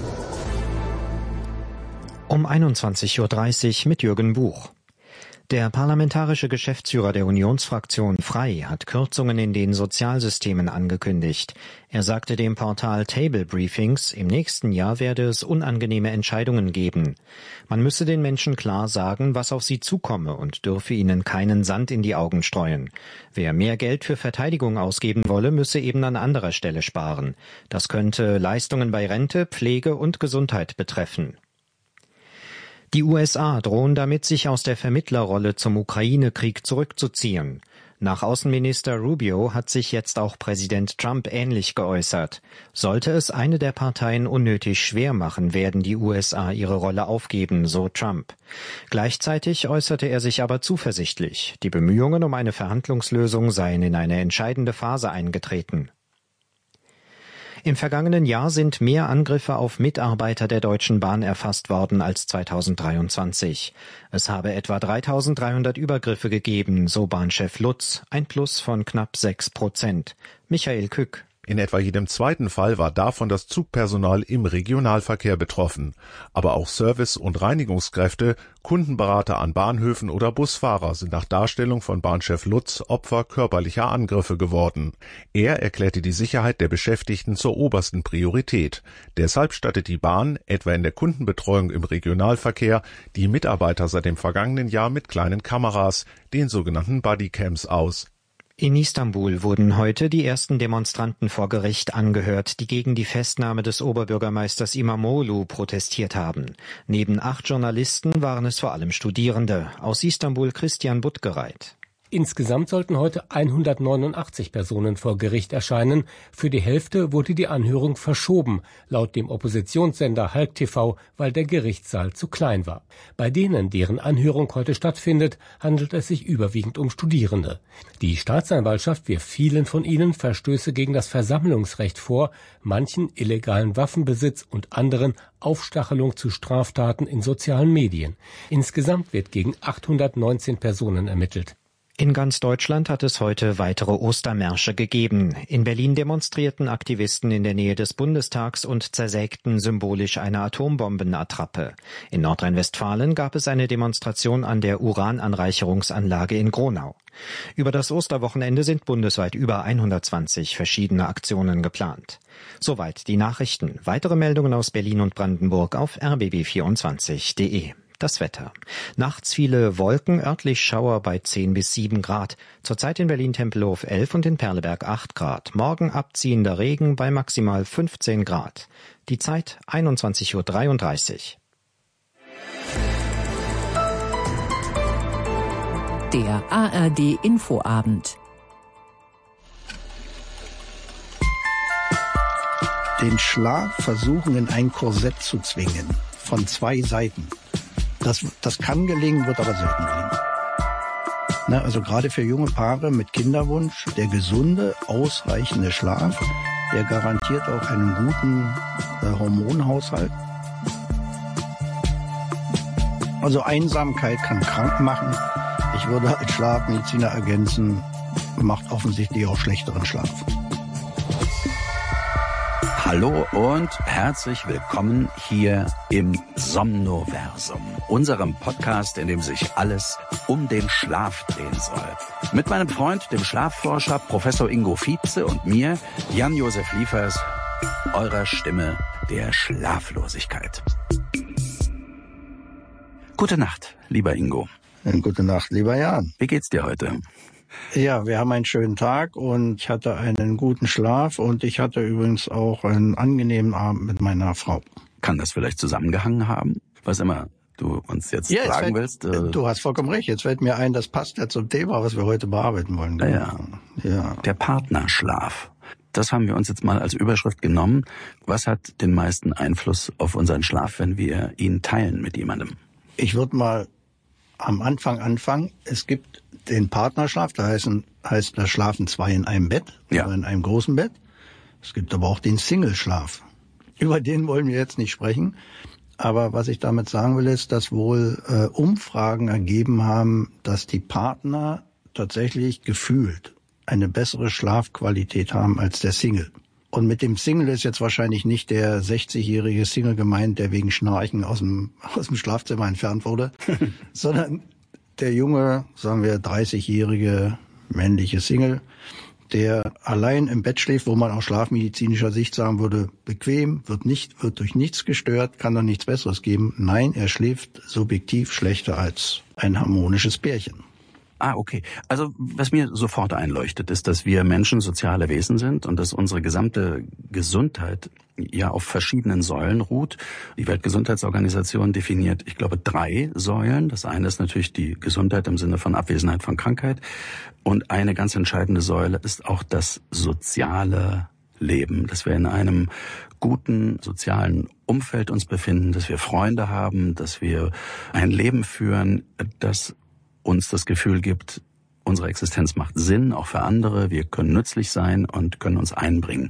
Um einundzwanzig Uhr dreißig mit Jürgen Buch. Der parlamentarische Geschäftsführer der Unionsfraktion Frei hat Kürzungen in den Sozialsystemen angekündigt. Er sagte dem Portal Table Briefings, im nächsten Jahr werde es unangenehme Entscheidungen geben. Man müsse den Menschen klar sagen, was auf sie zukomme und dürfe ihnen keinen Sand in die Augen streuen. Wer mehr Geld für Verteidigung ausgeben wolle, müsse eben an anderer Stelle sparen. Das könnte Leistungen bei Rente, Pflege und Gesundheit betreffen. Die U S A drohen damit, sich aus der Vermittlerrolle zum Ukraine-Krieg zurückzuziehen. Nach Außenminister Rubio hat sich jetzt auch Präsident Trump ähnlich geäußert. Sollte es eine der Parteien unnötig schwer machen, werden die U S A ihre Rolle aufgeben, so Trump. Gleichzeitig äußerte er sich aber zuversichtlich. Die Bemühungen um eine Verhandlungslösung seien in eine entscheidende Phase eingetreten. Im vergangenen Jahr sind mehr Angriffe auf Mitarbeiter der Deutschen Bahn erfasst worden als zweitausenddreiundzwanzig. Es habe etwa dreitausenddreihundert Übergriffe gegeben, so Bahnchef Lutz, ein Plus von knapp sechs Prozent. Michael Kück. In etwa jedem zweiten Fall war davon das Zugpersonal im Regionalverkehr betroffen. Aber auch Service- und Reinigungskräfte, Kundenberater an Bahnhöfen oder Busfahrer sind nach Darstellung von Bahnchef Lutz Opfer körperlicher Angriffe geworden. Er erklärte die Sicherheit der Beschäftigten zur obersten Priorität. Deshalb stattet die Bahn, etwa in der Kundenbetreuung im Regionalverkehr, die Mitarbeiter seit dem vergangenen Jahr mit kleinen Kameras, den sogenannten Bodycams, aus. In Istanbul wurden heute die ersten Demonstranten vor Gericht angehört, die gegen die Festnahme des Oberbürgermeisters İmamoğlu protestiert haben. Neben acht Journalisten waren es vor allem Studierende. Aus Istanbul Christian Buttgereit. Insgesamt sollten heute hundertneunundachtzig Personen vor Gericht erscheinen. Für die Hälfte wurde die Anhörung verschoben, laut dem Oppositionssender Halk T V, weil der Gerichtssaal zu klein war. Bei denen, deren Anhörung heute stattfindet, handelt es sich überwiegend um Studierende. Die Staatsanwaltschaft wirft vielen von ihnen Verstöße gegen das Versammlungsrecht vor, manchen illegalen Waffenbesitz und anderen Aufstachelung zu Straftaten in sozialen Medien. Insgesamt wird gegen achthundertneunzehn Personen ermittelt. In ganz Deutschland hat es heute weitere Ostermärsche gegeben. In Berlin demonstrierten Aktivisten in der Nähe des Bundestags und zersägten symbolisch eine Atombombenattrappe. In Nordrhein-Westfalen gab es eine Demonstration an der Urananreicherungsanlage in Gronau. Über das Osterwochenende sind bundesweit über hundertzwanzig verschiedene Aktionen geplant. Soweit die Nachrichten. Weitere Meldungen aus Berlin und Brandenburg auf r b b vierundzwanzig punkt de. Das Wetter. Nachts viele Wolken, örtlich Schauer bei zehn bis sieben Grad. Zurzeit in Berlin-Tempelhof elf und in Perleberg acht Grad. Morgen abziehender Regen bei maximal fünfzehn Grad. Die Zeit einundzwanzig Uhr dreiunddreißig. Der A R D Infoabend. Den Schlaf versuchen in ein Korsett zu zwingen. Von zwei Seiten. Das, das kann gelingen, wird aber selten gelingen. Na, also gerade für junge Paare mit Kinderwunsch, der gesunde, ausreichende Schlaf, der garantiert auch einen guten äh, Hormonhaushalt. Also Einsamkeit kann krank machen. Ich würde als Schlafmediziner ergänzen, macht offensichtlich auch schlechteren Schlaf. Hallo und herzlich willkommen hier im Somnoversum, unserem Podcast, in dem sich alles um den Schlaf drehen soll. Mit meinem Freund, dem Schlafforscher Professor Ingo Vietze und mir, Jan-Josef Liefers, eurer Stimme der Schlaflosigkeit. Gute Nacht, lieber Ingo. Gute Nacht, lieber Jan. Wie geht's dir heute? Ja, wir haben einen schönen Tag und ich hatte einen guten Schlaf und ich hatte übrigens auch einen angenehmen Abend mit meiner Frau. Kann das vielleicht zusammengehangen haben? Was immer du uns jetzt ja, fragen jetzt fällt, willst. Äh, du hast vollkommen recht. Jetzt fällt mir ein, das passt ja zum Thema, was wir heute bearbeiten wollen. Ja, ja. ja. Der Partnerschlaf. Das haben wir uns jetzt mal als Überschrift genommen. Was hat den meisten Einfluss auf unseren Schlaf, wenn wir ihn teilen mit jemandem? Ich würde mal am Anfang anfangen. Es gibt den Partnerschlaf, da heißen, heißt, da schlafen zwei in einem Bett, ja. oder in einem großen Bett. Es gibt aber auch den Single-Schlaf. Über den wollen wir jetzt nicht sprechen. Aber was ich damit sagen will, ist, dass wohl äh, Umfragen ergeben haben, dass die Partner tatsächlich gefühlt eine bessere Schlafqualität haben als der Single. Und mit dem Single ist jetzt wahrscheinlich nicht der sechzigjährige Single gemeint, der wegen Schnarchen aus dem, aus dem Schlafzimmer entfernt wurde, sondern der junge, sagen wir dreißigjährige männliche Single, der allein im Bett schläft, wo man aus schlafmedizinischer Sicht sagen würde, bequem, wird nicht, wird durch nichts gestört, kann doch nichts Besseres geben. Nein, er schläft subjektiv schlechter als ein harmonisches Pärchen. Ah, okay. Also was mir sofort einleuchtet, ist, dass wir Menschen soziale Wesen sind und dass unsere gesamte Gesundheit ja auf verschiedenen Säulen ruht. Die Weltgesundheitsorganisation definiert, ich glaube, drei Säulen. Das eine ist natürlich die Gesundheit im Sinne von Abwesenheit von Krankheit. Und eine ganz entscheidende Säule ist auch das soziale Leben, dass wir in einem guten sozialen Umfeld uns befinden, dass wir Freunde haben, dass wir ein Leben führen, das uns das Gefühl gibt, unsere Existenz macht Sinn, auch für andere. Wir können nützlich sein und können uns einbringen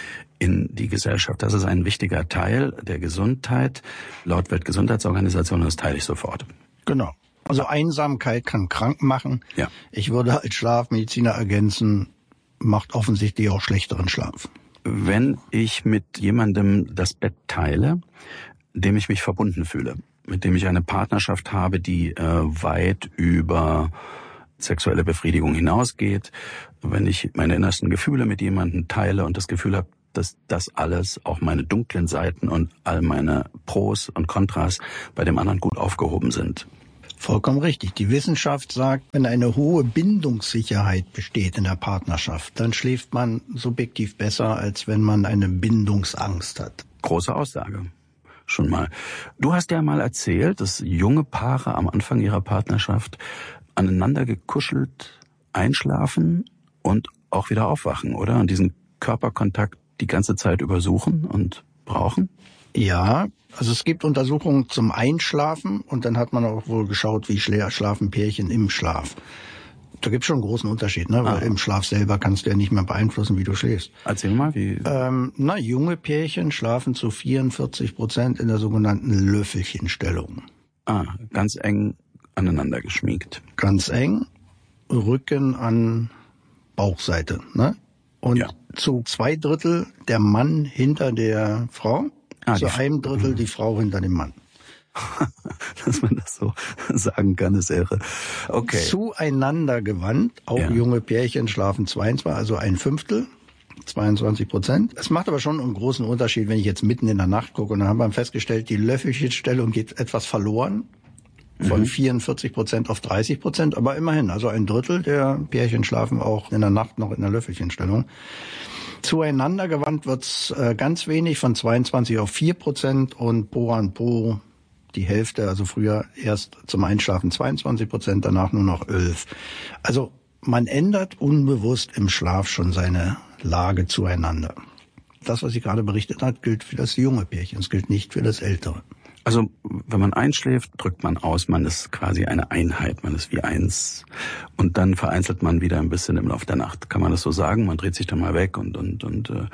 in die Gesellschaft. Das ist ein wichtiger Teil der Gesundheit. Laut Weltgesundheitsorganisation, das teile ich sofort. Genau. Also Einsamkeit kann krank machen. Ja. Ich würde als Schlafmediziner ergänzen, macht offensichtlich auch schlechteren Schlaf. Wenn ich mit jemandem das Bett teile, dem ich mich verbunden fühle, mit dem ich eine Partnerschaft habe, die äh, weit über sexuelle Befriedigung hinausgeht, wenn ich meine innersten Gefühle mit jemandem teile und das Gefühl habe, dass das alles, auch meine dunklen Seiten und all meine Pros und Kontras bei dem anderen gut aufgehoben sind. Vollkommen richtig. Die Wissenschaft sagt, wenn eine hohe Bindungssicherheit besteht in der Partnerschaft, dann schläft man subjektiv besser, als wenn man eine Bindungsangst hat. Große Aussage. Schon mal. Du hast ja mal erzählt, dass junge Paare am Anfang ihrer Partnerschaft aneinander gekuschelt einschlafen und auch wieder aufwachen, oder? Und diesen Körperkontakt die ganze Zeit übersuchen und brauchen? Ja, also es gibt Untersuchungen zum Einschlafen und dann hat man auch wohl geschaut, wie schlafen Pärchen im Schlaf. Da gibt es schon einen großen Unterschied, ne? Weil ah. im Schlaf selber kannst du ja nicht mehr beeinflussen, wie du schläfst. Erzähl mal, wie... Ähm, na, junge Pärchen schlafen zu vierundvierzig Prozent in der sogenannten Löffelchenstellung. Ah, ganz eng aneinander geschmiegt. Ganz eng, Rücken an Bauchseite, ne? Und ja. zu zwei Drittel der Mann hinter der Frau, ah, zu einem Drittel die Frau hinter dem Mann. Dass man das so sagen kann, ist irre. Okay. Zueinander gewandt, auch ja. junge Pärchen schlafen zweiundzwanzig, also ein Fünftel, zweiundzwanzig Prozent. Es macht aber schon einen großen Unterschied, wenn ich jetzt mitten in der Nacht gucke. Und dann haben wir festgestellt, die Löffelchenstellung geht etwas verloren, von mhm. vierundvierzig Prozent auf dreißig Prozent, aber immerhin, also ein Drittel der Pärchen schlafen auch in der Nacht noch in der Löffelchenstellung. Zueinander gewandt wird's äh, ganz wenig, von zweiundzwanzig auf vier Prozent und Po an Po die Hälfte, also früher erst zum Einschlafen zweiundzwanzig Prozent, danach nur noch elf. Also man ändert unbewusst im Schlaf schon seine Lage zueinander. Das, was ich gerade berichtet habe, gilt für das junge Pärchen, es gilt nicht für das ältere. Also wenn man einschläft, drückt man aus, man ist quasi eine Einheit, man ist wie eins. Und dann vereinzelt man wieder ein bisschen im Laufe der Nacht. Kann man das so sagen? Man dreht sich dann mal weg und und und äh,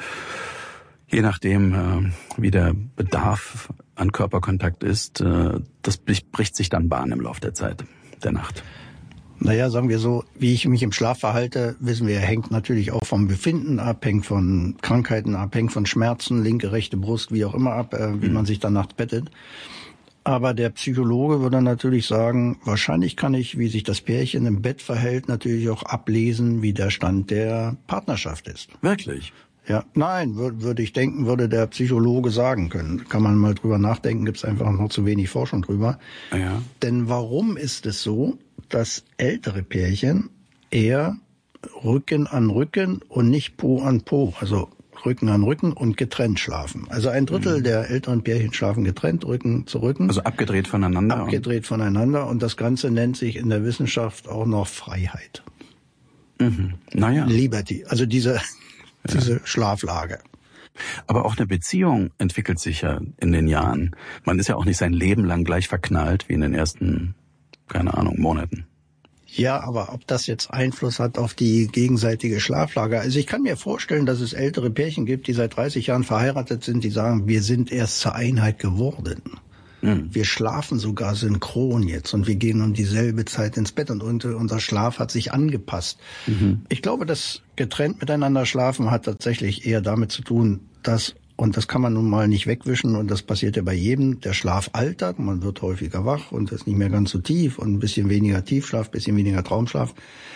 je nachdem, äh, wie der Bedarf an Körperkontakt ist, äh, das bricht sich dann Bahn im Laufe der Zeit, der Nacht. Naja, sagen wir so, wie ich mich im Schlaf verhalte, wissen wir, hängt natürlich auch vom Befinden ab, hängt von Krankheiten ab, hängt von Schmerzen, linke, rechte Brust, wie auch immer ab, äh, wie mhm. man sich dann nachts bettet. Aber der Psychologe würde natürlich sagen, wahrscheinlich kann ich, wie sich das Pärchen im Bett verhält, natürlich auch ablesen, wie der Stand der Partnerschaft ist. Wirklich? Ja, nein, würde würd ich denken, würde der Psychologe sagen können. Kann man mal drüber nachdenken, gibt es einfach noch zu wenig Forschung drüber. Ja. Denn warum ist es so, dass ältere Pärchen eher Rücken an Rücken und nicht Po an Po, also Rücken an Rücken und getrennt schlafen? Also ein Drittel mhm. der älteren Pärchen schlafen getrennt, Rücken zu Rücken. Also abgedreht voneinander. Abgedreht voneinander und das Ganze nennt sich in der Wissenschaft auch noch Freiheit. Mhm. Naja. Liberty, also diese... diese ja. Schlaflage. Aber auch eine Beziehung entwickelt sich ja in den Jahren. Man ist ja auch nicht sein Leben lang gleich verknallt wie in den ersten, keine Ahnung, Monaten. Ja, aber ob das jetzt Einfluss hat auf die gegenseitige Schlaflage? Also ich kann mir vorstellen, dass es ältere Pärchen gibt, die seit dreißig Jahren verheiratet sind, die sagen, wir sind erst zur Einheit geworden. Mhm. Wir schlafen sogar synchron jetzt und wir gehen um dieselbe Zeit ins Bett und unser Schlaf hat sich angepasst. Mhm. Ich glaube, das getrennt miteinander schlafen hat tatsächlich eher damit zu tun, dass, und das kann man nun mal nicht wegwischen und das passiert ja bei jedem, der Schlaf altert, man wird häufiger wach und ist nicht mehr ganz so tief und ein bisschen weniger Tiefschlaf, ein bisschen weniger Traumschlaf.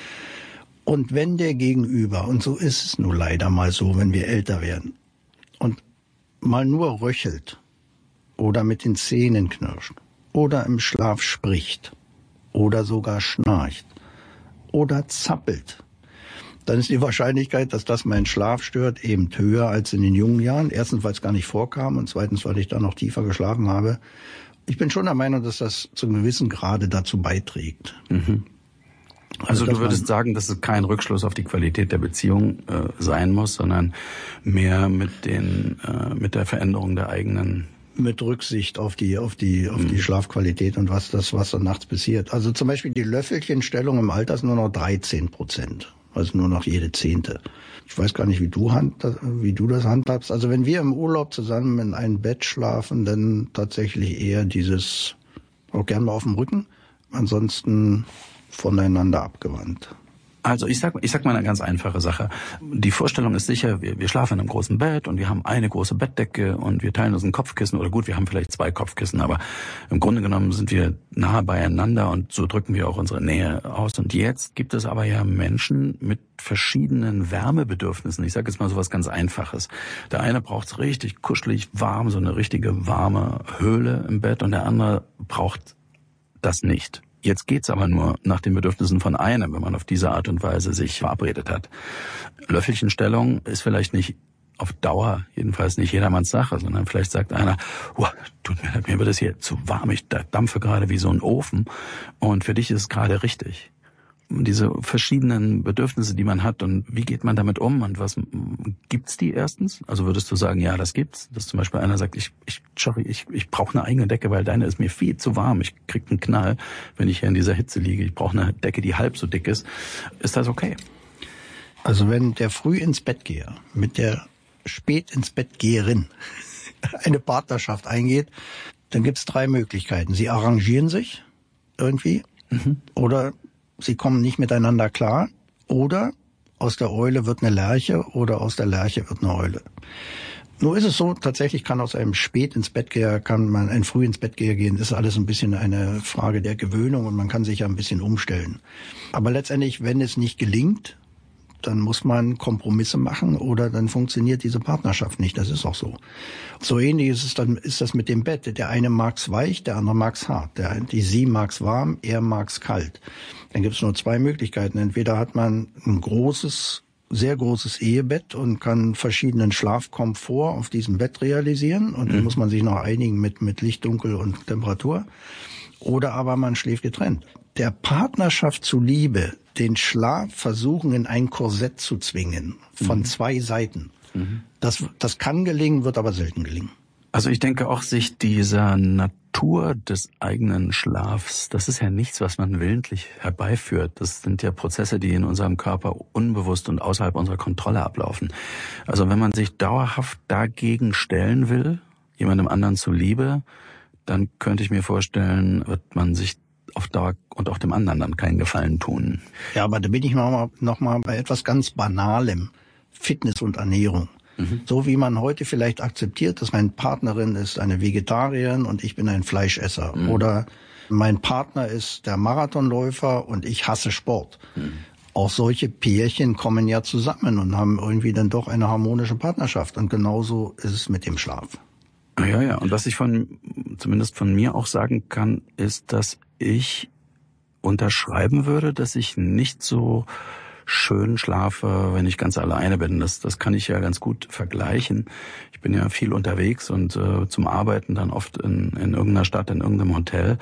Und wenn der Gegenüber, und so ist es nun leider mal so, wenn wir älter werden, und mal nur röchelt oder mit den Zähnen knirscht oder im Schlaf spricht oder sogar schnarcht oder zappelt, dann ist die Wahrscheinlichkeit, dass das meinen Schlaf stört, eben höher als in den jungen Jahren. Erstens, weil es gar nicht vorkam und zweitens, weil ich da noch tiefer geschlafen habe. Ich bin schon der Meinung, dass das zu einem gewissen Grade dazu beiträgt. Mhm. Also, also du würdest sagen, dass es kein Rückschluss auf die Qualität der Beziehung äh, sein muss, sondern mehr mit den äh, mit der Veränderung der eigenen mit Rücksicht auf die auf die auf mhm. die Schlafqualität und was das was so nachts passiert. Also zum Beispiel die Löffelchenstellung im Alter ist nur noch dreizehn Prozent, also nur noch jede Zehnte. Ich weiß gar nicht, wie du hand wie du das handhabst. Also wenn wir im Urlaub zusammen in einem Bett schlafen, dann tatsächlich eher dieses auch gern mal auf dem Rücken. Ansonsten voneinander abgewandt. Also ich sag, ich sag mal eine ganz einfache Sache. Die Vorstellung ist sicher, wir, wir schlafen in einem großen Bett und wir haben eine große Bettdecke und wir teilen uns ein Kopfkissen oder gut, wir haben vielleicht zwei Kopfkissen, aber im Grunde genommen sind wir nahe beieinander und so drücken wir auch unsere Nähe aus. Und jetzt gibt es aber ja Menschen mit verschiedenen Wärmebedürfnissen. Ich sage jetzt mal so was ganz Einfaches. Der eine braucht es richtig kuschelig warm, so eine richtige warme Höhle im Bett und der andere braucht das nicht. Jetzt geht's aber nur nach den Bedürfnissen von einem, wenn man auf diese Art und Weise sich verabredet hat. Löffelchenstellung ist vielleicht nicht auf Dauer, jedenfalls nicht jedermanns Sache, sondern vielleicht sagt einer, oh, tut mir leid, mir wird es hier zu warm, ich dampfe gerade wie so ein Ofen und für dich ist es gerade richtig. Diese verschiedenen Bedürfnisse, die man hat und wie geht man damit um und was gibt's die erstens? Also würdest du sagen, ja, das gibt's, dass zum Beispiel einer sagt, ich ich sorry, ich ich brauche eine eigene Decke, weil deine ist mir viel zu warm, ich krieg einen Knall, wenn ich hier in dieser Hitze liege, ich brauche eine Decke, die halb so dick ist. Ist das okay? Also wenn der früh ins Bett Geher mit der spät ins Bett Geherin eine Partnerschaft eingeht, dann gibt's drei Möglichkeiten. Sie arrangieren sich irgendwie mhm. oder sie kommen nicht miteinander klar oder aus der Eule wird eine Lerche oder aus der Lerche wird eine Eule. Nur ist es so, tatsächlich kann aus einem spät ins Bett Geher, kann man ein früh ins Bett Geher gehen. Das ist alles ein bisschen eine Frage der Gewöhnung und man kann sich ja ein bisschen umstellen. Aber letztendlich, wenn es nicht gelingt, dann muss man Kompromisse machen oder dann funktioniert diese Partnerschaft nicht. Das ist auch so. So ähnlich ist es dann, ist das mit dem Bett. Der eine mag's weich, der andere mag's hart. Der, die sie mag's warm, er mag's kalt. Dann gibt's nur zwei Möglichkeiten. Entweder hat man ein großes, sehr großes Ehebett und kann verschiedenen Schlafkomfort auf diesem Bett realisieren und dann mhm. muss man sich noch einigen mit, mit Licht, Dunkel und Temperatur. Oder aber man schläft getrennt. Der Partnerschaft zuliebe den Schlaf versuchen, in ein Korsett zu zwingen, von mhm. zwei Seiten. Mhm. Das, das kann gelingen, wird aber selten gelingen. Also ich denke auch, sich dieser Natur des eigenen Schlafs, das ist ja nichts, was man willentlich herbeiführt. Das sind ja Prozesse, die in unserem Körper unbewusst und außerhalb unserer Kontrolle ablaufen. Also wenn man sich dauerhaft dagegen stellen will, jemandem anderen zuliebe, dann könnte ich mir vorstellen, wird man sich auf Dauer und auch dem anderen dann keinen Gefallen tun. Ja, aber da bin ich noch mal, noch mal bei etwas ganz Banalem. Fitness und Ernährung. Mhm. So wie man heute vielleicht akzeptiert, dass meine Partnerin ist eine Vegetarierin und ich bin ein Fleischesser. Mhm. Oder mein Partner ist der Marathonläufer und ich hasse Sport. Mhm. Auch solche Pärchen kommen ja zusammen und haben irgendwie dann doch eine harmonische Partnerschaft. Und genauso ist es mit dem Schlaf. Ja, ja. Und was ich von, zumindest von mir auch sagen kann, ist, dass ich unterschreiben würde, dass ich nicht so schön schlafe, wenn ich ganz alleine bin. Das, das kann ich ja ganz gut vergleichen. Ich bin ja viel unterwegs und äh, zum Arbeiten dann oft in, in irgendeiner Stadt, in irgendeinem Hotel.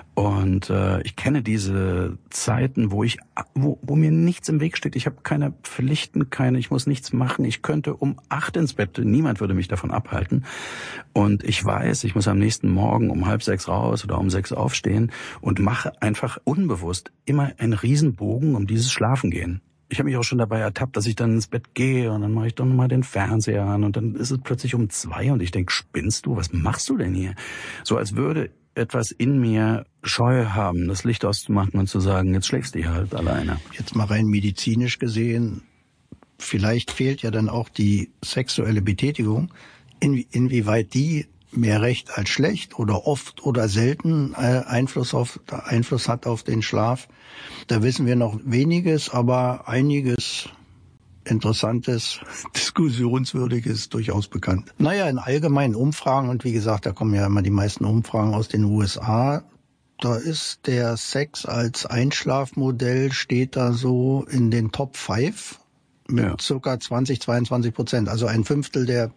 Und äh, ich kenne diese Zeiten, wo ich, wo, wo mir nichts im Weg steht. Ich habe keine Pflichten, keine, ich muss nichts machen. Ich könnte um acht ins Bett. Niemand würde mich davon abhalten. Und ich weiß, ich muss am nächsten Morgen um halb sechs raus oder um sechs aufstehen und mache einfach unbewusst immer einen Riesenbogen um dieses Schlafengehen. Ich habe mich auch schon dabei ertappt, dass ich dann ins Bett gehe und dann mache ich doch mal den Fernseher an und dann ist es plötzlich um zwei und ich denke, spinnst du? Was machst du denn hier? So als würde etwas in mir Scheu haben, das Licht auszumachen und zu sagen, jetzt schläfst du hier halt alleine. Jetzt mal rein medizinisch gesehen, vielleicht fehlt ja dann auch die sexuelle Betätigung, in, inwieweit die mehr recht als schlecht oder oft oder selten äh, Einfluss auf Einfluss hat auf den Schlaf. Da wissen wir noch weniges, aber einiges Interessantes, Diskussionswürdiges durchaus bekannt. Naja, in allgemeinen Umfragen, und wie gesagt, da kommen ja immer die meisten Umfragen aus den U S A, da ist der Sex als Einschlafmodell, steht da so in den Top fünf mit ja. circa zwanzig, zweiundzwanzig Prozent. Also ein Fünftel der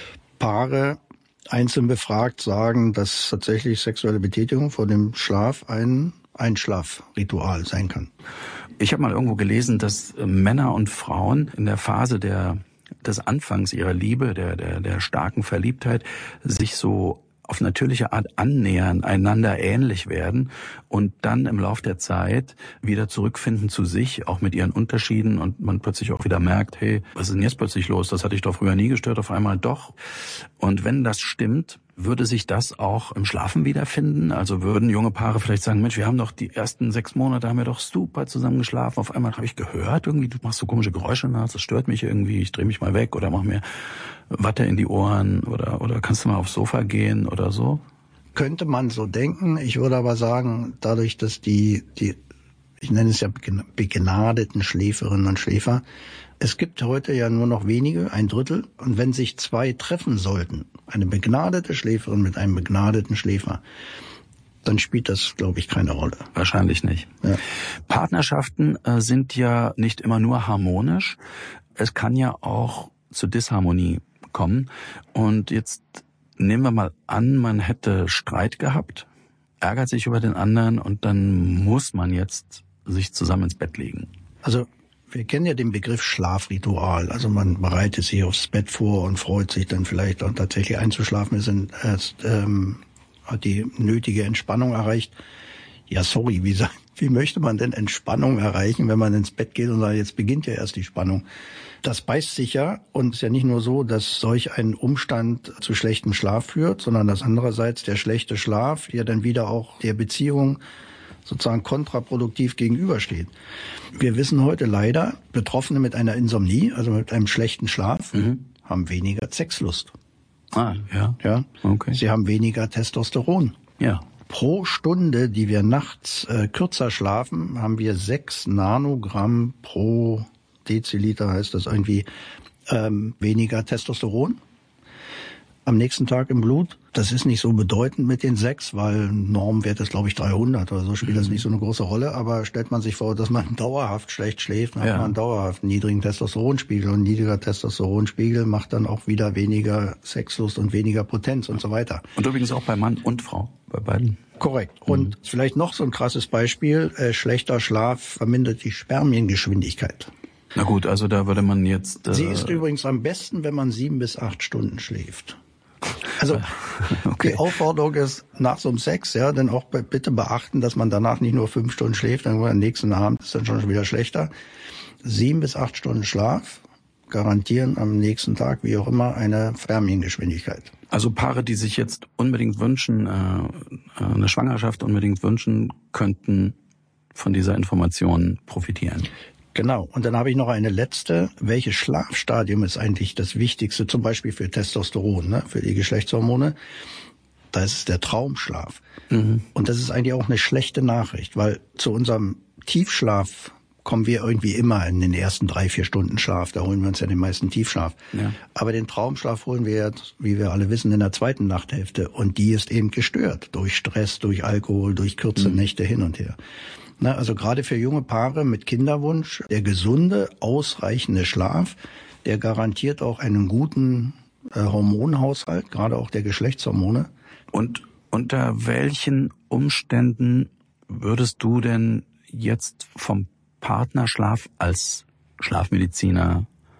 Paare einzeln befragt sagen, dass tatsächlich sexuelle Betätigung vor dem Schlaf ein Einschlafritual sein kann. Ich habe mal irgendwo gelesen, dass Männer und Frauen in der Phase der des Anfangs ihrer Liebe, der der der starken Verliebtheit, sich so auf natürliche Art annähern, einander ähnlich werden und dann im Lauf der Zeit wieder zurückfinden zu sich, auch mit ihren Unterschieden und man plötzlich auch wieder merkt, hey, was ist denn jetzt plötzlich los? Das hatte ich doch früher nie gestört, auf einmal doch. Und wenn das stimmt, würde sich das auch im Schlafen wiederfinden? Also würden junge Paare vielleicht sagen, Mensch, wir haben doch die ersten sechs Monate, haben wir doch super zusammen geschlafen. Auf einmal habe ich gehört, irgendwie, du machst so komische Geräusche nach, das stört mich irgendwie, ich drehe mich mal weg oder mach mir Watte in die Ohren oder oder kannst du mal aufs Sofa gehen oder so? Könnte man so denken. Ich würde aber sagen, dadurch, dass die, die ich nenne es ja begnadeten Schläferinnen und Schläfer, es gibt heute ja nur noch wenige, ein Drittel. Und wenn sich zwei treffen sollten, eine begnadete Schläferin mit einem begnadeten Schläfer, dann spielt das, glaube ich, keine Rolle. Wahrscheinlich nicht. Ja. Partnerschaften äh, sind ja nicht immer nur harmonisch. Es kann ja auch zu Disharmonie kommen. Und jetzt nehmen wir mal an, man hätte Streit gehabt, ärgert sich über den anderen und dann muss man jetzt sich zusammen ins Bett legen. Also wir kennen ja den Begriff Schlafritual. Also man bereitet sich aufs Bett vor und freut sich dann vielleicht auch tatsächlich einzuschlafen. Wir sind erst, ähm, hat die nötige Entspannung erreicht. Ja, sorry, wie, wie möchte man denn Entspannung erreichen, wenn man ins Bett geht und sagt, jetzt beginnt ja erst die Spannung. Das beißt sich ja und es ist ja nicht nur so, dass solch ein Umstand zu schlechtem Schlaf führt, sondern dass andererseits der schlechte Schlaf ja dann wieder auch der Beziehung sozusagen kontraproduktiv gegenübersteht. Wir wissen heute leider, Betroffene mit einer Insomnie, also mit einem schlechten Schlaf, mhm. haben weniger Sexlust. Ah, ja. Ja. Okay. Sie haben weniger Testosteron. Ja. Pro Stunde, die wir nachts äh, kürzer schlafen, haben wir sechs Nanogramm pro Deziliter, heißt das irgendwie, ähm, weniger Testosteron am nächsten Tag im Blut. Das ist nicht so bedeutend mit den sechs, weil Normwert ist, glaube ich, dreihundert oder so, spielt mhm. das nicht so eine große Rolle. Aber stellt man sich vor, dass man dauerhaft schlecht schläft, dann ja. hat man dauerhaft einen niedrigen Testosteronspiegel. Und ein niedriger Testosteronspiegel macht dann auch wieder weniger Sexlust und weniger Potenz und so weiter. Und übrigens auch bei Mann und Frau, bei beiden. Korrekt. Und mhm. vielleicht noch so ein krasses Beispiel, äh, schlechter Schlaf vermindert die Spermiengeschwindigkeit. Na gut, also da würde man jetzt... Äh Sie ist übrigens am besten, wenn man sieben bis acht Stunden schläft. Also okay. Die Aufforderung ist nach so einem Sex, ja, dann auch bitte beachten, dass man danach nicht nur fünf Stunden schläft, dann am nächsten Abend ist dann schon wieder schlechter. Sieben bis acht Stunden Schlaf garantieren am nächsten Tag, wie auch immer, eine Spermiengeschwindigkeit. Also Paare, die sich jetzt unbedingt wünschen, äh, eine Schwangerschaft unbedingt wünschen, könnten von dieser Information profitieren. Genau. Und dann habe ich noch eine letzte. Welches Schlafstadium ist eigentlich das Wichtigste, zum Beispiel für Testosteron, ne, für die Geschlechtshormone? Da ist es der Traumschlaf. Mhm. Und das ist eigentlich auch eine schlechte Nachricht, weil zu unserem Tiefschlaf kommen wir irgendwie immer in den ersten drei, vier Stunden Schlaf. Da holen wir uns ja den meisten Tiefschlaf. Ja. Aber den Traumschlaf holen wir jetzt, wie wir alle wissen, in der zweiten Nachthälfte. Und die ist eben gestört durch Stress, durch Alkohol, durch kurze mhm. Nächte hin und her. Na, also gerade für junge Paare mit Kinderwunsch, der gesunde, ausreichende Schlaf, der garantiert auch einen guten äh, Hormonhaushalt, gerade auch der Geschlechtshormone. Und unter welchen Umständen würdest du denn jetzt vom Partnerschlaf als Schlafmediziner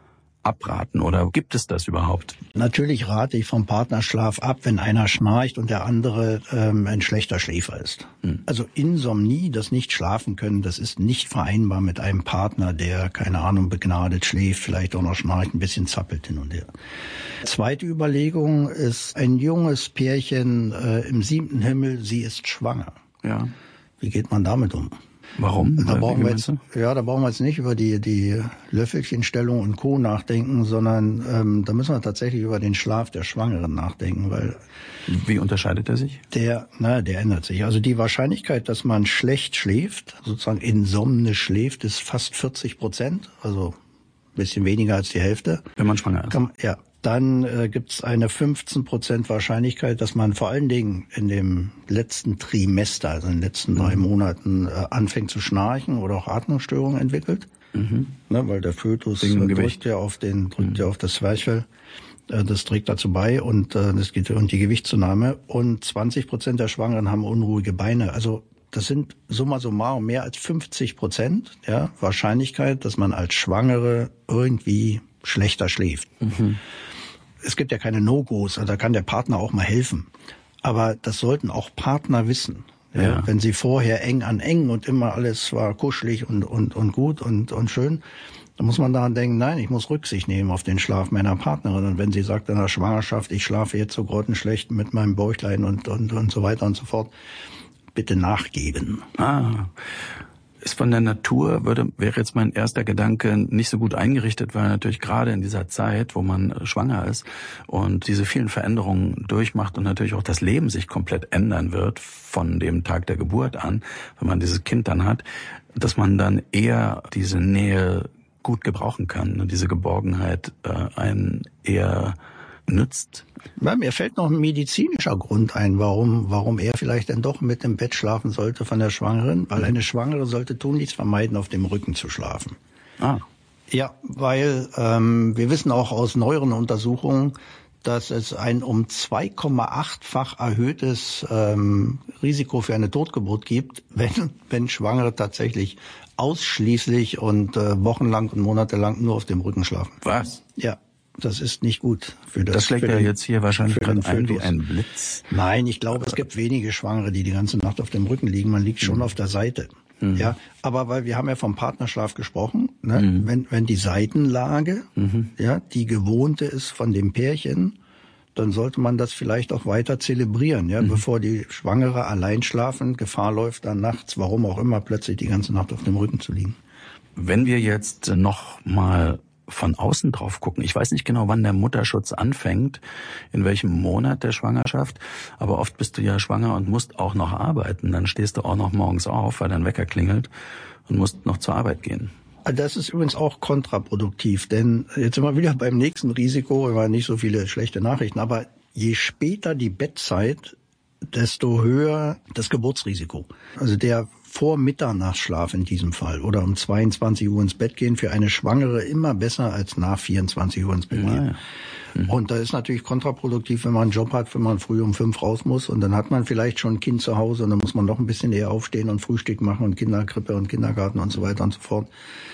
abraten oder gibt es das überhaupt? Natürlich rate ich vom Partnerschlaf ab, wenn einer schnarcht und der andere ähm, ein schlechter Schläfer ist. Hm. Also Insomnie, das nicht schlafen können, das ist nicht vereinbar mit einem Partner, der, keine Ahnung, begnadet schläft, vielleicht auch noch schnarcht, ein bisschen zappelt hin und her. Zweite Überlegung ist ein junges Pärchen äh, im siebten Himmel, sie ist schwanger. Ja. Wie geht man damit um? Warum? Da brauchen wir jetzt, ja, da brauchen wir jetzt nicht über die, die Löffelchenstellung und Co. nachdenken, sondern ähm, da müssen wir tatsächlich über den Schlaf der Schwangeren nachdenken, weil... Wie unterscheidet er sich? Der, na, der ändert sich. Also die Wahrscheinlichkeit, dass man schlecht schläft, sozusagen insomne schläft, ist fast vierzig Prozent, also ein bisschen weniger als die Hälfte. Wenn man schwanger ist? Kann, ja. Dann äh, gibt es eine fünfzehn Prozent Wahrscheinlichkeit, dass man vor allen Dingen in dem letzten Trimester, also in den letzten drei mhm. Monaten, äh, anfängt zu schnarchen oder auch Atmungsstörungen entwickelt. Mhm. Ne, weil der Fötus äh, drückt ja auf den, drückt mhm. ja auf das Zwerchfell. Äh, das trägt dazu bei und äh, das geht und die Gewichtszunahme. Und zwanzig Prozent der Schwangeren haben unruhige Beine. Also das sind summa summarum mehr als fünfzig Prozent ja, Wahrscheinlichkeit, dass man als Schwangere irgendwie schlechter schläft. Mhm. Es gibt ja keine No-Gos, also da kann der Partner auch mal helfen. Aber das sollten auch Partner wissen. Ja? Ja. Wenn sie vorher eng an eng und immer alles war kuschelig und, und, und gut und, und schön, dann muss man daran denken, nein, ich muss Rücksicht nehmen auf den Schlaf meiner Partnerin. Und wenn sie sagt in der Schwangerschaft, ich schlafe jetzt so grottenschlecht mit meinem Bäuchlein und, und, und so weiter und so fort, bitte nachgeben. Ah. Ist von der Natur, würde, wäre jetzt mein erster Gedanke, nicht so gut eingerichtet, weil natürlich gerade in dieser Zeit, wo man schwanger ist und diese vielen Veränderungen durchmacht und natürlich auch das Leben sich komplett ändern wird von dem Tag der Geburt an, wenn man dieses Kind dann hat, dass man dann eher diese Nähe gut gebrauchen kann und diese Geborgenheit äh, einen eher nützt. Ja, mir fällt noch ein medizinischer Grund ein, warum, warum er vielleicht dann doch mit im Bett schlafen sollte von der Schwangeren, weil eine Schwangere sollte tunlichst vermeiden, auf dem Rücken zu schlafen. Ah. Ja, weil ähm, wir wissen auch aus neueren Untersuchungen, dass es ein um zwei Komma acht-fach erhöhtes ähm, Risiko für eine Totgeburt gibt, wenn, wenn Schwangere tatsächlich ausschließlich und äh, wochenlang und monatelang nur auf dem Rücken schlafen. Was? Ja. Das ist nicht gut für das. Das schlägt ja jetzt hier wahrscheinlich gerade ein wie ein Blitz. Nein, ich glaube, es gibt wenige Schwangere, die die ganze Nacht auf dem Rücken liegen. Man liegt schon mhm. auf der Seite. Mhm. Ja, aber weil wir haben ja vom Partnerschlaf gesprochen, ne? Mhm. Wenn, wenn die Seitenlage, mhm. ja, die gewohnte ist von dem Pärchen, dann sollte man das vielleicht auch weiter zelebrieren, ja, mhm. bevor die Schwangere allein schlafen, Gefahr läuft, dann nachts, warum auch immer, plötzlich die ganze Nacht auf dem Rücken zu liegen. Wenn wir jetzt noch mal von außen drauf gucken. Ich weiß nicht genau, wann der Mutterschutz anfängt, in welchem Monat der Schwangerschaft, aber oft bist du ja schwanger und musst auch noch arbeiten. Dann stehst du auch noch morgens auf, weil dein Wecker klingelt und musst noch zur Arbeit gehen. Das ist übrigens auch kontraproduktiv, denn jetzt sind wir wieder beim nächsten Risiko, wir haben nicht so viele schlechte Nachrichten, aber je später die Bettzeit, desto höher das Geburtsrisiko. Also der Vor-Mitternachtsschlaf in diesem Fall oder um zweiundzwanzig Uhr ins Bett gehen, für eine Schwangere immer besser als nach vierundzwanzig Uhr ins Bett gehen. Ja, ja. Mhm. Und da ist natürlich kontraproduktiv, wenn man einen Job hat, wenn man früh um fünf raus muss und dann hat man vielleicht schon ein Kind zu Hause und dann muss man noch ein bisschen eher aufstehen und Frühstück machen und Kinderkrippe und Kindergarten und so weiter und so fort.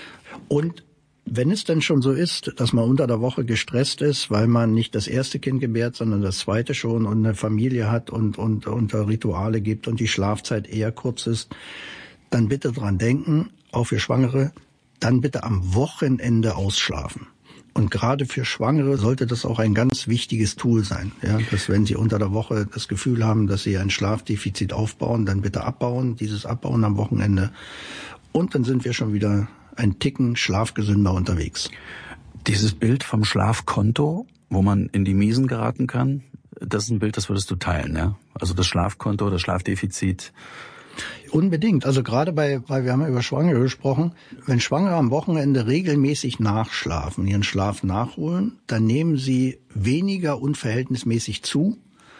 Und wenn es denn schon so ist, dass man unter der Woche gestresst ist, weil man nicht das erste Kind gebärt, sondern das zweite schon und eine Familie hat und, und, und Rituale gibt und die Schlafzeit eher kurz ist, dann bitte dran denken, auch für Schwangere, dann bitte am Wochenende ausschlafen. Und gerade für Schwangere sollte das auch ein ganz wichtiges Tool sein, ja, dass wenn sie unter der Woche das Gefühl haben, dass sie ein Schlafdefizit aufbauen, dann bitte abbauen, dieses Abbauen am Wochenende. Und dann sind wir schon wieder ein Ticken schlafgesünder unterwegs. Dieses Bild vom Schlafkonto, wo man in die Miesen geraten kann, das ist ein Bild, das würdest du teilen, ja? Also das Schlafkonto, das Schlafdefizit. Unbedingt. Also gerade bei, weil wir haben ja über Schwangere gesprochen, wenn Schwangere am Wochenende regelmäßig nachschlafen, ihren Schlaf nachholen, dann nehmen sie weniger unverhältnismäßig zu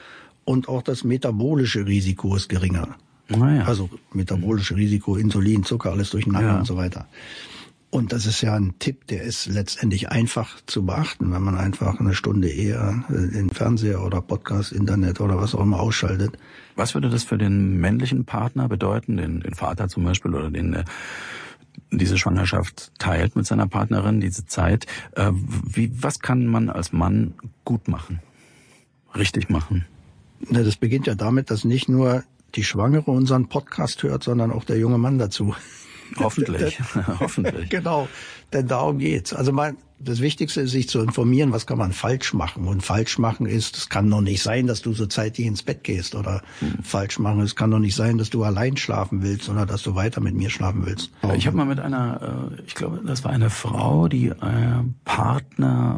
und auch das metabolische Risiko ist geringer. Naja. Also metabolische Risiko, Insulin, Zucker, alles durcheinander ja. und so weiter. Und das ist ja ein Tipp, der ist letztendlich einfach zu beachten, wenn man einfach eine Stunde eher den Fernseher oder Podcast, Internet oder was auch immer ausschaltet. Was würde das für den männlichen Partner bedeuten, den, den Vater zum Beispiel oder den, diese Schwangerschaft teilt mit seiner Partnerin, diese Zeit. Äh, wie, was kann man als Mann gut machen, richtig machen? Na, das beginnt ja damit, dass nicht nur die Schwangere unseren Podcast hört, sondern auch der junge Mann dazu. Hoffentlich, hoffentlich. Genau, denn darum geht's. Also mein, das Wichtigste ist, sich zu informieren, was kann man falsch machen. Und falsch machen ist, es kann doch nicht sein, dass du so zeitig ins Bett gehst. Oder hm. falsch machen, es kann doch nicht sein, dass du allein schlafen willst oder dass du weiter mit mir schlafen willst. Ich habe mal mit einer, ich glaube, das war eine Frau, die äh, Partner...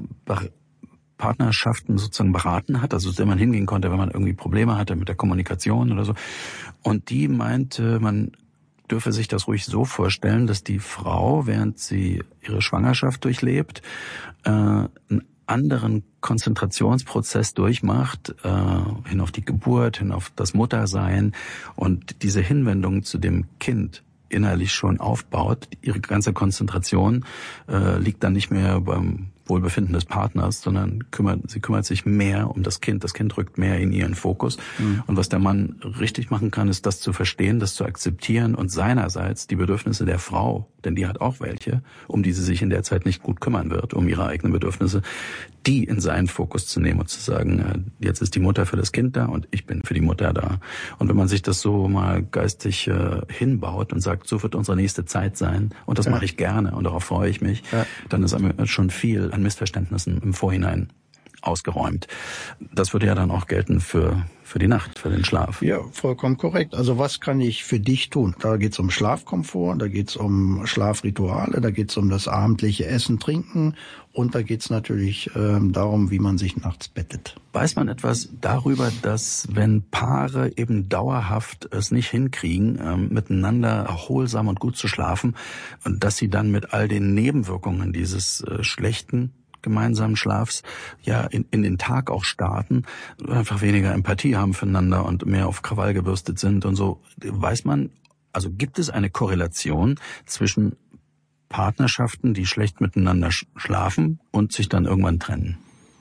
Partnerschaften sozusagen beraten hat, also zu der man hingehen konnte, wenn man irgendwie Probleme hatte mit der Kommunikation oder so. Und die meinte, man dürfe sich das ruhig so vorstellen, dass die Frau, während sie ihre Schwangerschaft durchlebt, äh, einen anderen Konzentrationsprozess durchmacht, äh, hin auf die Geburt, hin auf das Muttersein und diese Hinwendung zu dem Kind innerlich schon aufbaut. Ihre ganze Konzentration äh, liegt dann nicht mehr beim Wohlbefinden des Partners, sondern kümmert, sie kümmert sich mehr um das Kind. Das Kind rückt mehr in ihren Fokus. Mhm. Und was der Mann richtig machen kann, ist das zu verstehen, das zu akzeptieren und seinerseits die Bedürfnisse der Frau, denn die hat auch welche, um die sie sich in der Zeit nicht gut kümmern wird, um ihre eigenen Bedürfnisse, die in seinen Fokus zu nehmen und zu sagen, jetzt ist die Mutter für das Kind da und ich bin für die Mutter da. Und wenn man sich das so mal geistig äh, hinbaut und sagt, so wird unsere nächste Zeit sein und das ja. mache ich gerne und darauf freue ich mich, ja. dann ist schon viel an Missverständnissen im Vorhinein ausgeräumt. Das würde ja dann auch gelten für für die Nacht, für den Schlaf. Ja, vollkommen korrekt. Also was kann ich für dich tun? Da geht es um Schlafkomfort, da geht es um Schlafrituale, da geht es um das abendliche Essen, Trinken und da geht es natürlich ähm, darum, wie man sich nachts bettet. Weiß man etwas darüber, dass wenn Paare eben dauerhaft es nicht hinkriegen, ähm, miteinander erholsam und gut zu schlafen, und dass sie dann mit all den Nebenwirkungen dieses äh, schlechten gemeinsamen Schlafs ja in, in den Tag auch starten, einfach weniger Empathie haben füreinander und mehr auf Krawall gebürstet sind und so. Weiß man, also gibt es eine Korrelation zwischen Partnerschaften, die schlecht miteinander schlafen und sich dann irgendwann trennen?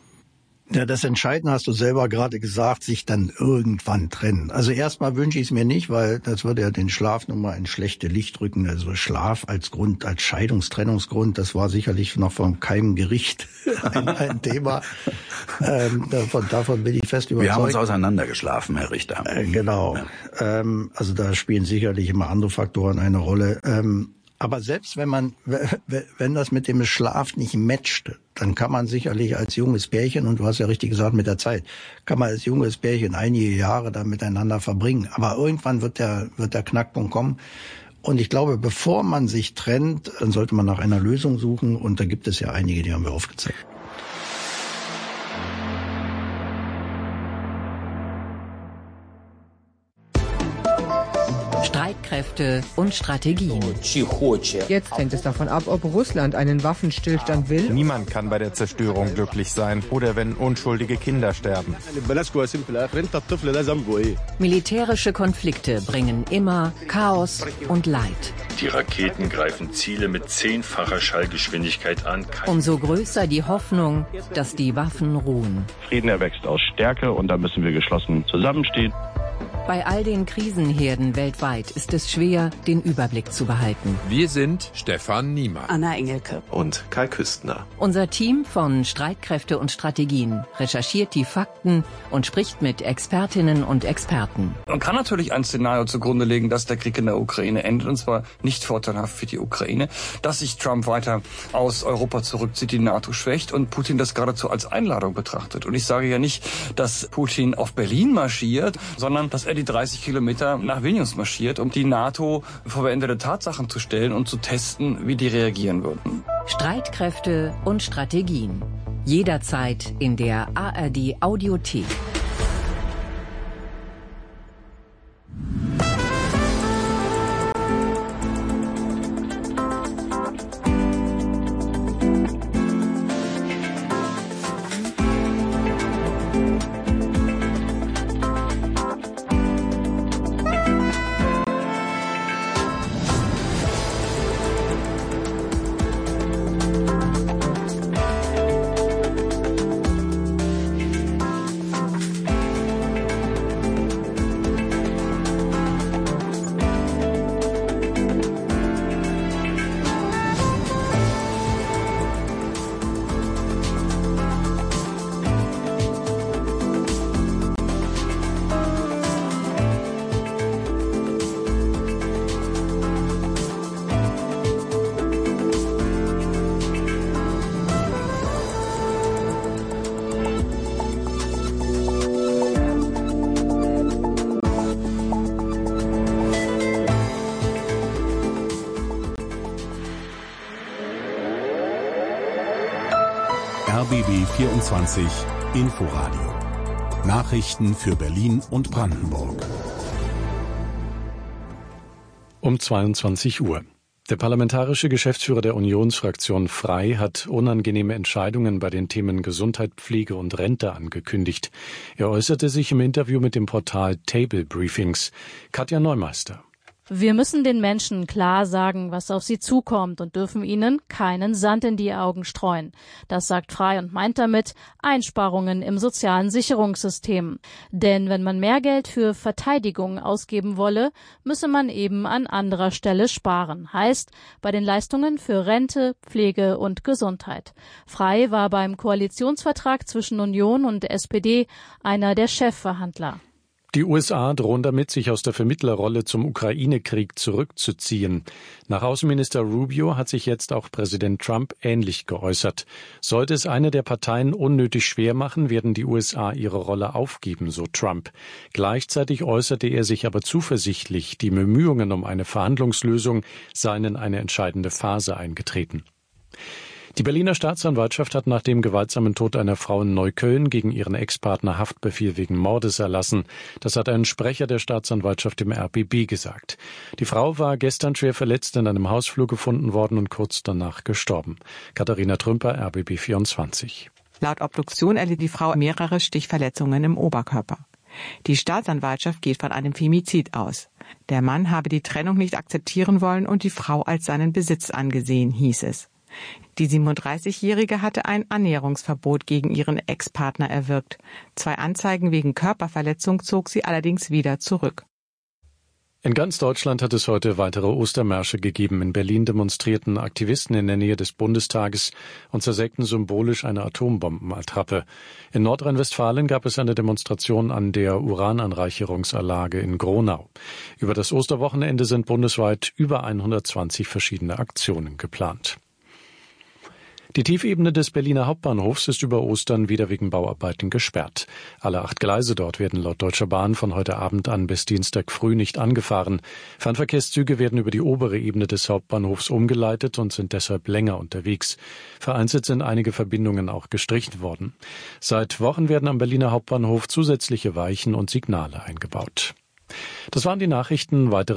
Ja, das Entscheidende hast du selber gerade gesagt, sich dann irgendwann trennen. Also erstmal wünsche ich es mir nicht, weil das würde ja den Schlaf nochmal in schlechte Licht rücken. Also Schlaf als Grund, als Scheidungstrennungsgrund, das war sicherlich noch vom keinem Gericht ein, ein Thema. Ähm, davon, davon bin ich fest überzeugt. Wir haben uns auseinandergeschlafen, Herr Richter. Äh, genau. Ja. Ähm, also da spielen sicherlich immer andere Faktoren eine Rolle. Ähm, Aber selbst wenn man, wenn das mit dem Schlaf nicht matcht, dann kann man sicherlich als junges Pärchen, und du hast ja richtig gesagt, mit der Zeit, kann man als junges Pärchen einige Jahre da miteinander verbringen. Aber irgendwann wird der, wird der Knackpunkt kommen. Und ich glaube, bevor man sich trennt, dann sollte man nach einer Lösung suchen. Und da gibt es ja einige, die haben wir aufgezeigt. Streitkräfte und Strategien. Jetzt hängt es davon ab, ob Russland einen Waffenstillstand will. Niemand kann bei der Zerstörung glücklich sein oder wenn unschuldige Kinder sterben. Militärische Konflikte bringen immer Chaos und Leid. Die Raketen greifen Ziele mit zehnfacher Schallgeschwindigkeit an. Umso größer die Hoffnung, dass die Waffen ruhen. Frieden erwächst aus Stärke und da müssen wir geschlossen zusammenstehen. Bei all den Krisenherden weltweit ist es schwer, den Überblick zu behalten. Wir sind Stefan Niemann, Anna Engelke und Kai Küstner. Unser Team von Streitkräfte und Strategien recherchiert die Fakten und spricht mit Expertinnen und Experten. Man kann natürlich ein Szenario zugrunde legen, dass der Krieg in der Ukraine endet, und zwar nicht vorteilhaft für die Ukraine, dass sich Trump weiter aus Europa zurückzieht, die NATO schwächt und Putin das geradezu als Einladung betrachtet. Und ich sage ja nicht, dass Putin auf Berlin marschiert, sondern dass er die dreißig Kilometer nach Vilnius marschiert, um die NATO vor beendete Tatsachen zu stellen und zu testen, wie die reagieren würden. Streitkräfte und Strategien. Jederzeit in der A R D Audiothek. R B B vierundzwanzig Inforadio. Nachrichten für Berlin und Brandenburg. Um zweiundzwanzig Uhr. Der parlamentarische Geschäftsführer der Unionsfraktion Frei hat unangenehme Entscheidungen bei den Themen Gesundheit, Pflege und Rente angekündigt. Er äußerte sich im Interview mit dem Portal Table Briefings. Katja Neumeister. Wir müssen den Menschen klar sagen, was auf sie zukommt und dürfen ihnen keinen Sand in die Augen streuen. Das sagt Frei und meint damit Einsparungen im sozialen Sicherungssystem. Denn wenn man mehr Geld für Verteidigung ausgeben wolle, müsse man eben an anderer Stelle sparen. Heißt, bei den Leistungen für Rente, Pflege und Gesundheit. Frei war beim Koalitionsvertrag zwischen Union und S P D einer der Chefverhandler. Die U S A drohen damit, sich aus der Vermittlerrolle zum Ukraine-Krieg zurückzuziehen. Nach Außenminister Rubio hat sich jetzt auch Präsident Trump ähnlich geäußert. Sollte es eine der Parteien unnötig schwer machen, werden die U S A ihre Rolle aufgeben, so Trump. Gleichzeitig äußerte er sich aber zuversichtlich, die Bemühungen um eine Verhandlungslösung seien in eine entscheidende Phase eingetreten. Die Berliner Staatsanwaltschaft hat nach dem gewaltsamen Tod einer Frau in Neukölln gegen ihren Ex-Partner Haftbefehl wegen Mordes erlassen. Das hat ein Sprecher der Staatsanwaltschaft im R B B gesagt. Die Frau war gestern schwer verletzt in einem Hausflur gefunden worden und kurz danach gestorben. Katharina Trümper, R B B vierundzwanzig. Laut Obduktion erlitt die Frau mehrere Stichverletzungen im Oberkörper. Die Staatsanwaltschaft geht von einem Femizid aus. Der Mann habe die Trennung nicht akzeptieren wollen und die Frau als seinen Besitz angesehen, hieß es. Die siebenunddreißigjährige hatte ein Annäherungsverbot gegen ihren Ex-Partner erwirkt. Zwei Anzeigen wegen Körperverletzung zog sie allerdings wieder zurück. In ganz Deutschland hat es heute weitere Ostermärsche gegeben. In Berlin demonstrierten Aktivisten in der Nähe des Bundestages und zersägten symbolisch eine Atombombenattrappe. In Nordrhein-Westfalen gab es eine Demonstration an der Urananreicherungsanlage in Gronau. Über das Osterwochenende sind bundesweit über hundertzwanzig verschiedene Aktionen geplant. Die Tiefebene des Berliner Hauptbahnhofs ist über Ostern wieder wegen Bauarbeiten gesperrt. Alle acht Gleise dort werden laut Deutscher Bahn von heute Abend an bis Dienstag früh nicht angefahren. Fernverkehrszüge werden über die obere Ebene des Hauptbahnhofs umgeleitet und sind deshalb länger unterwegs. Vereinzelt sind einige Verbindungen auch gestrichen worden. Seit Wochen werden am Berliner Hauptbahnhof zusätzliche Weichen und Signale eingebaut. Das waren die Nachrichten. Weitere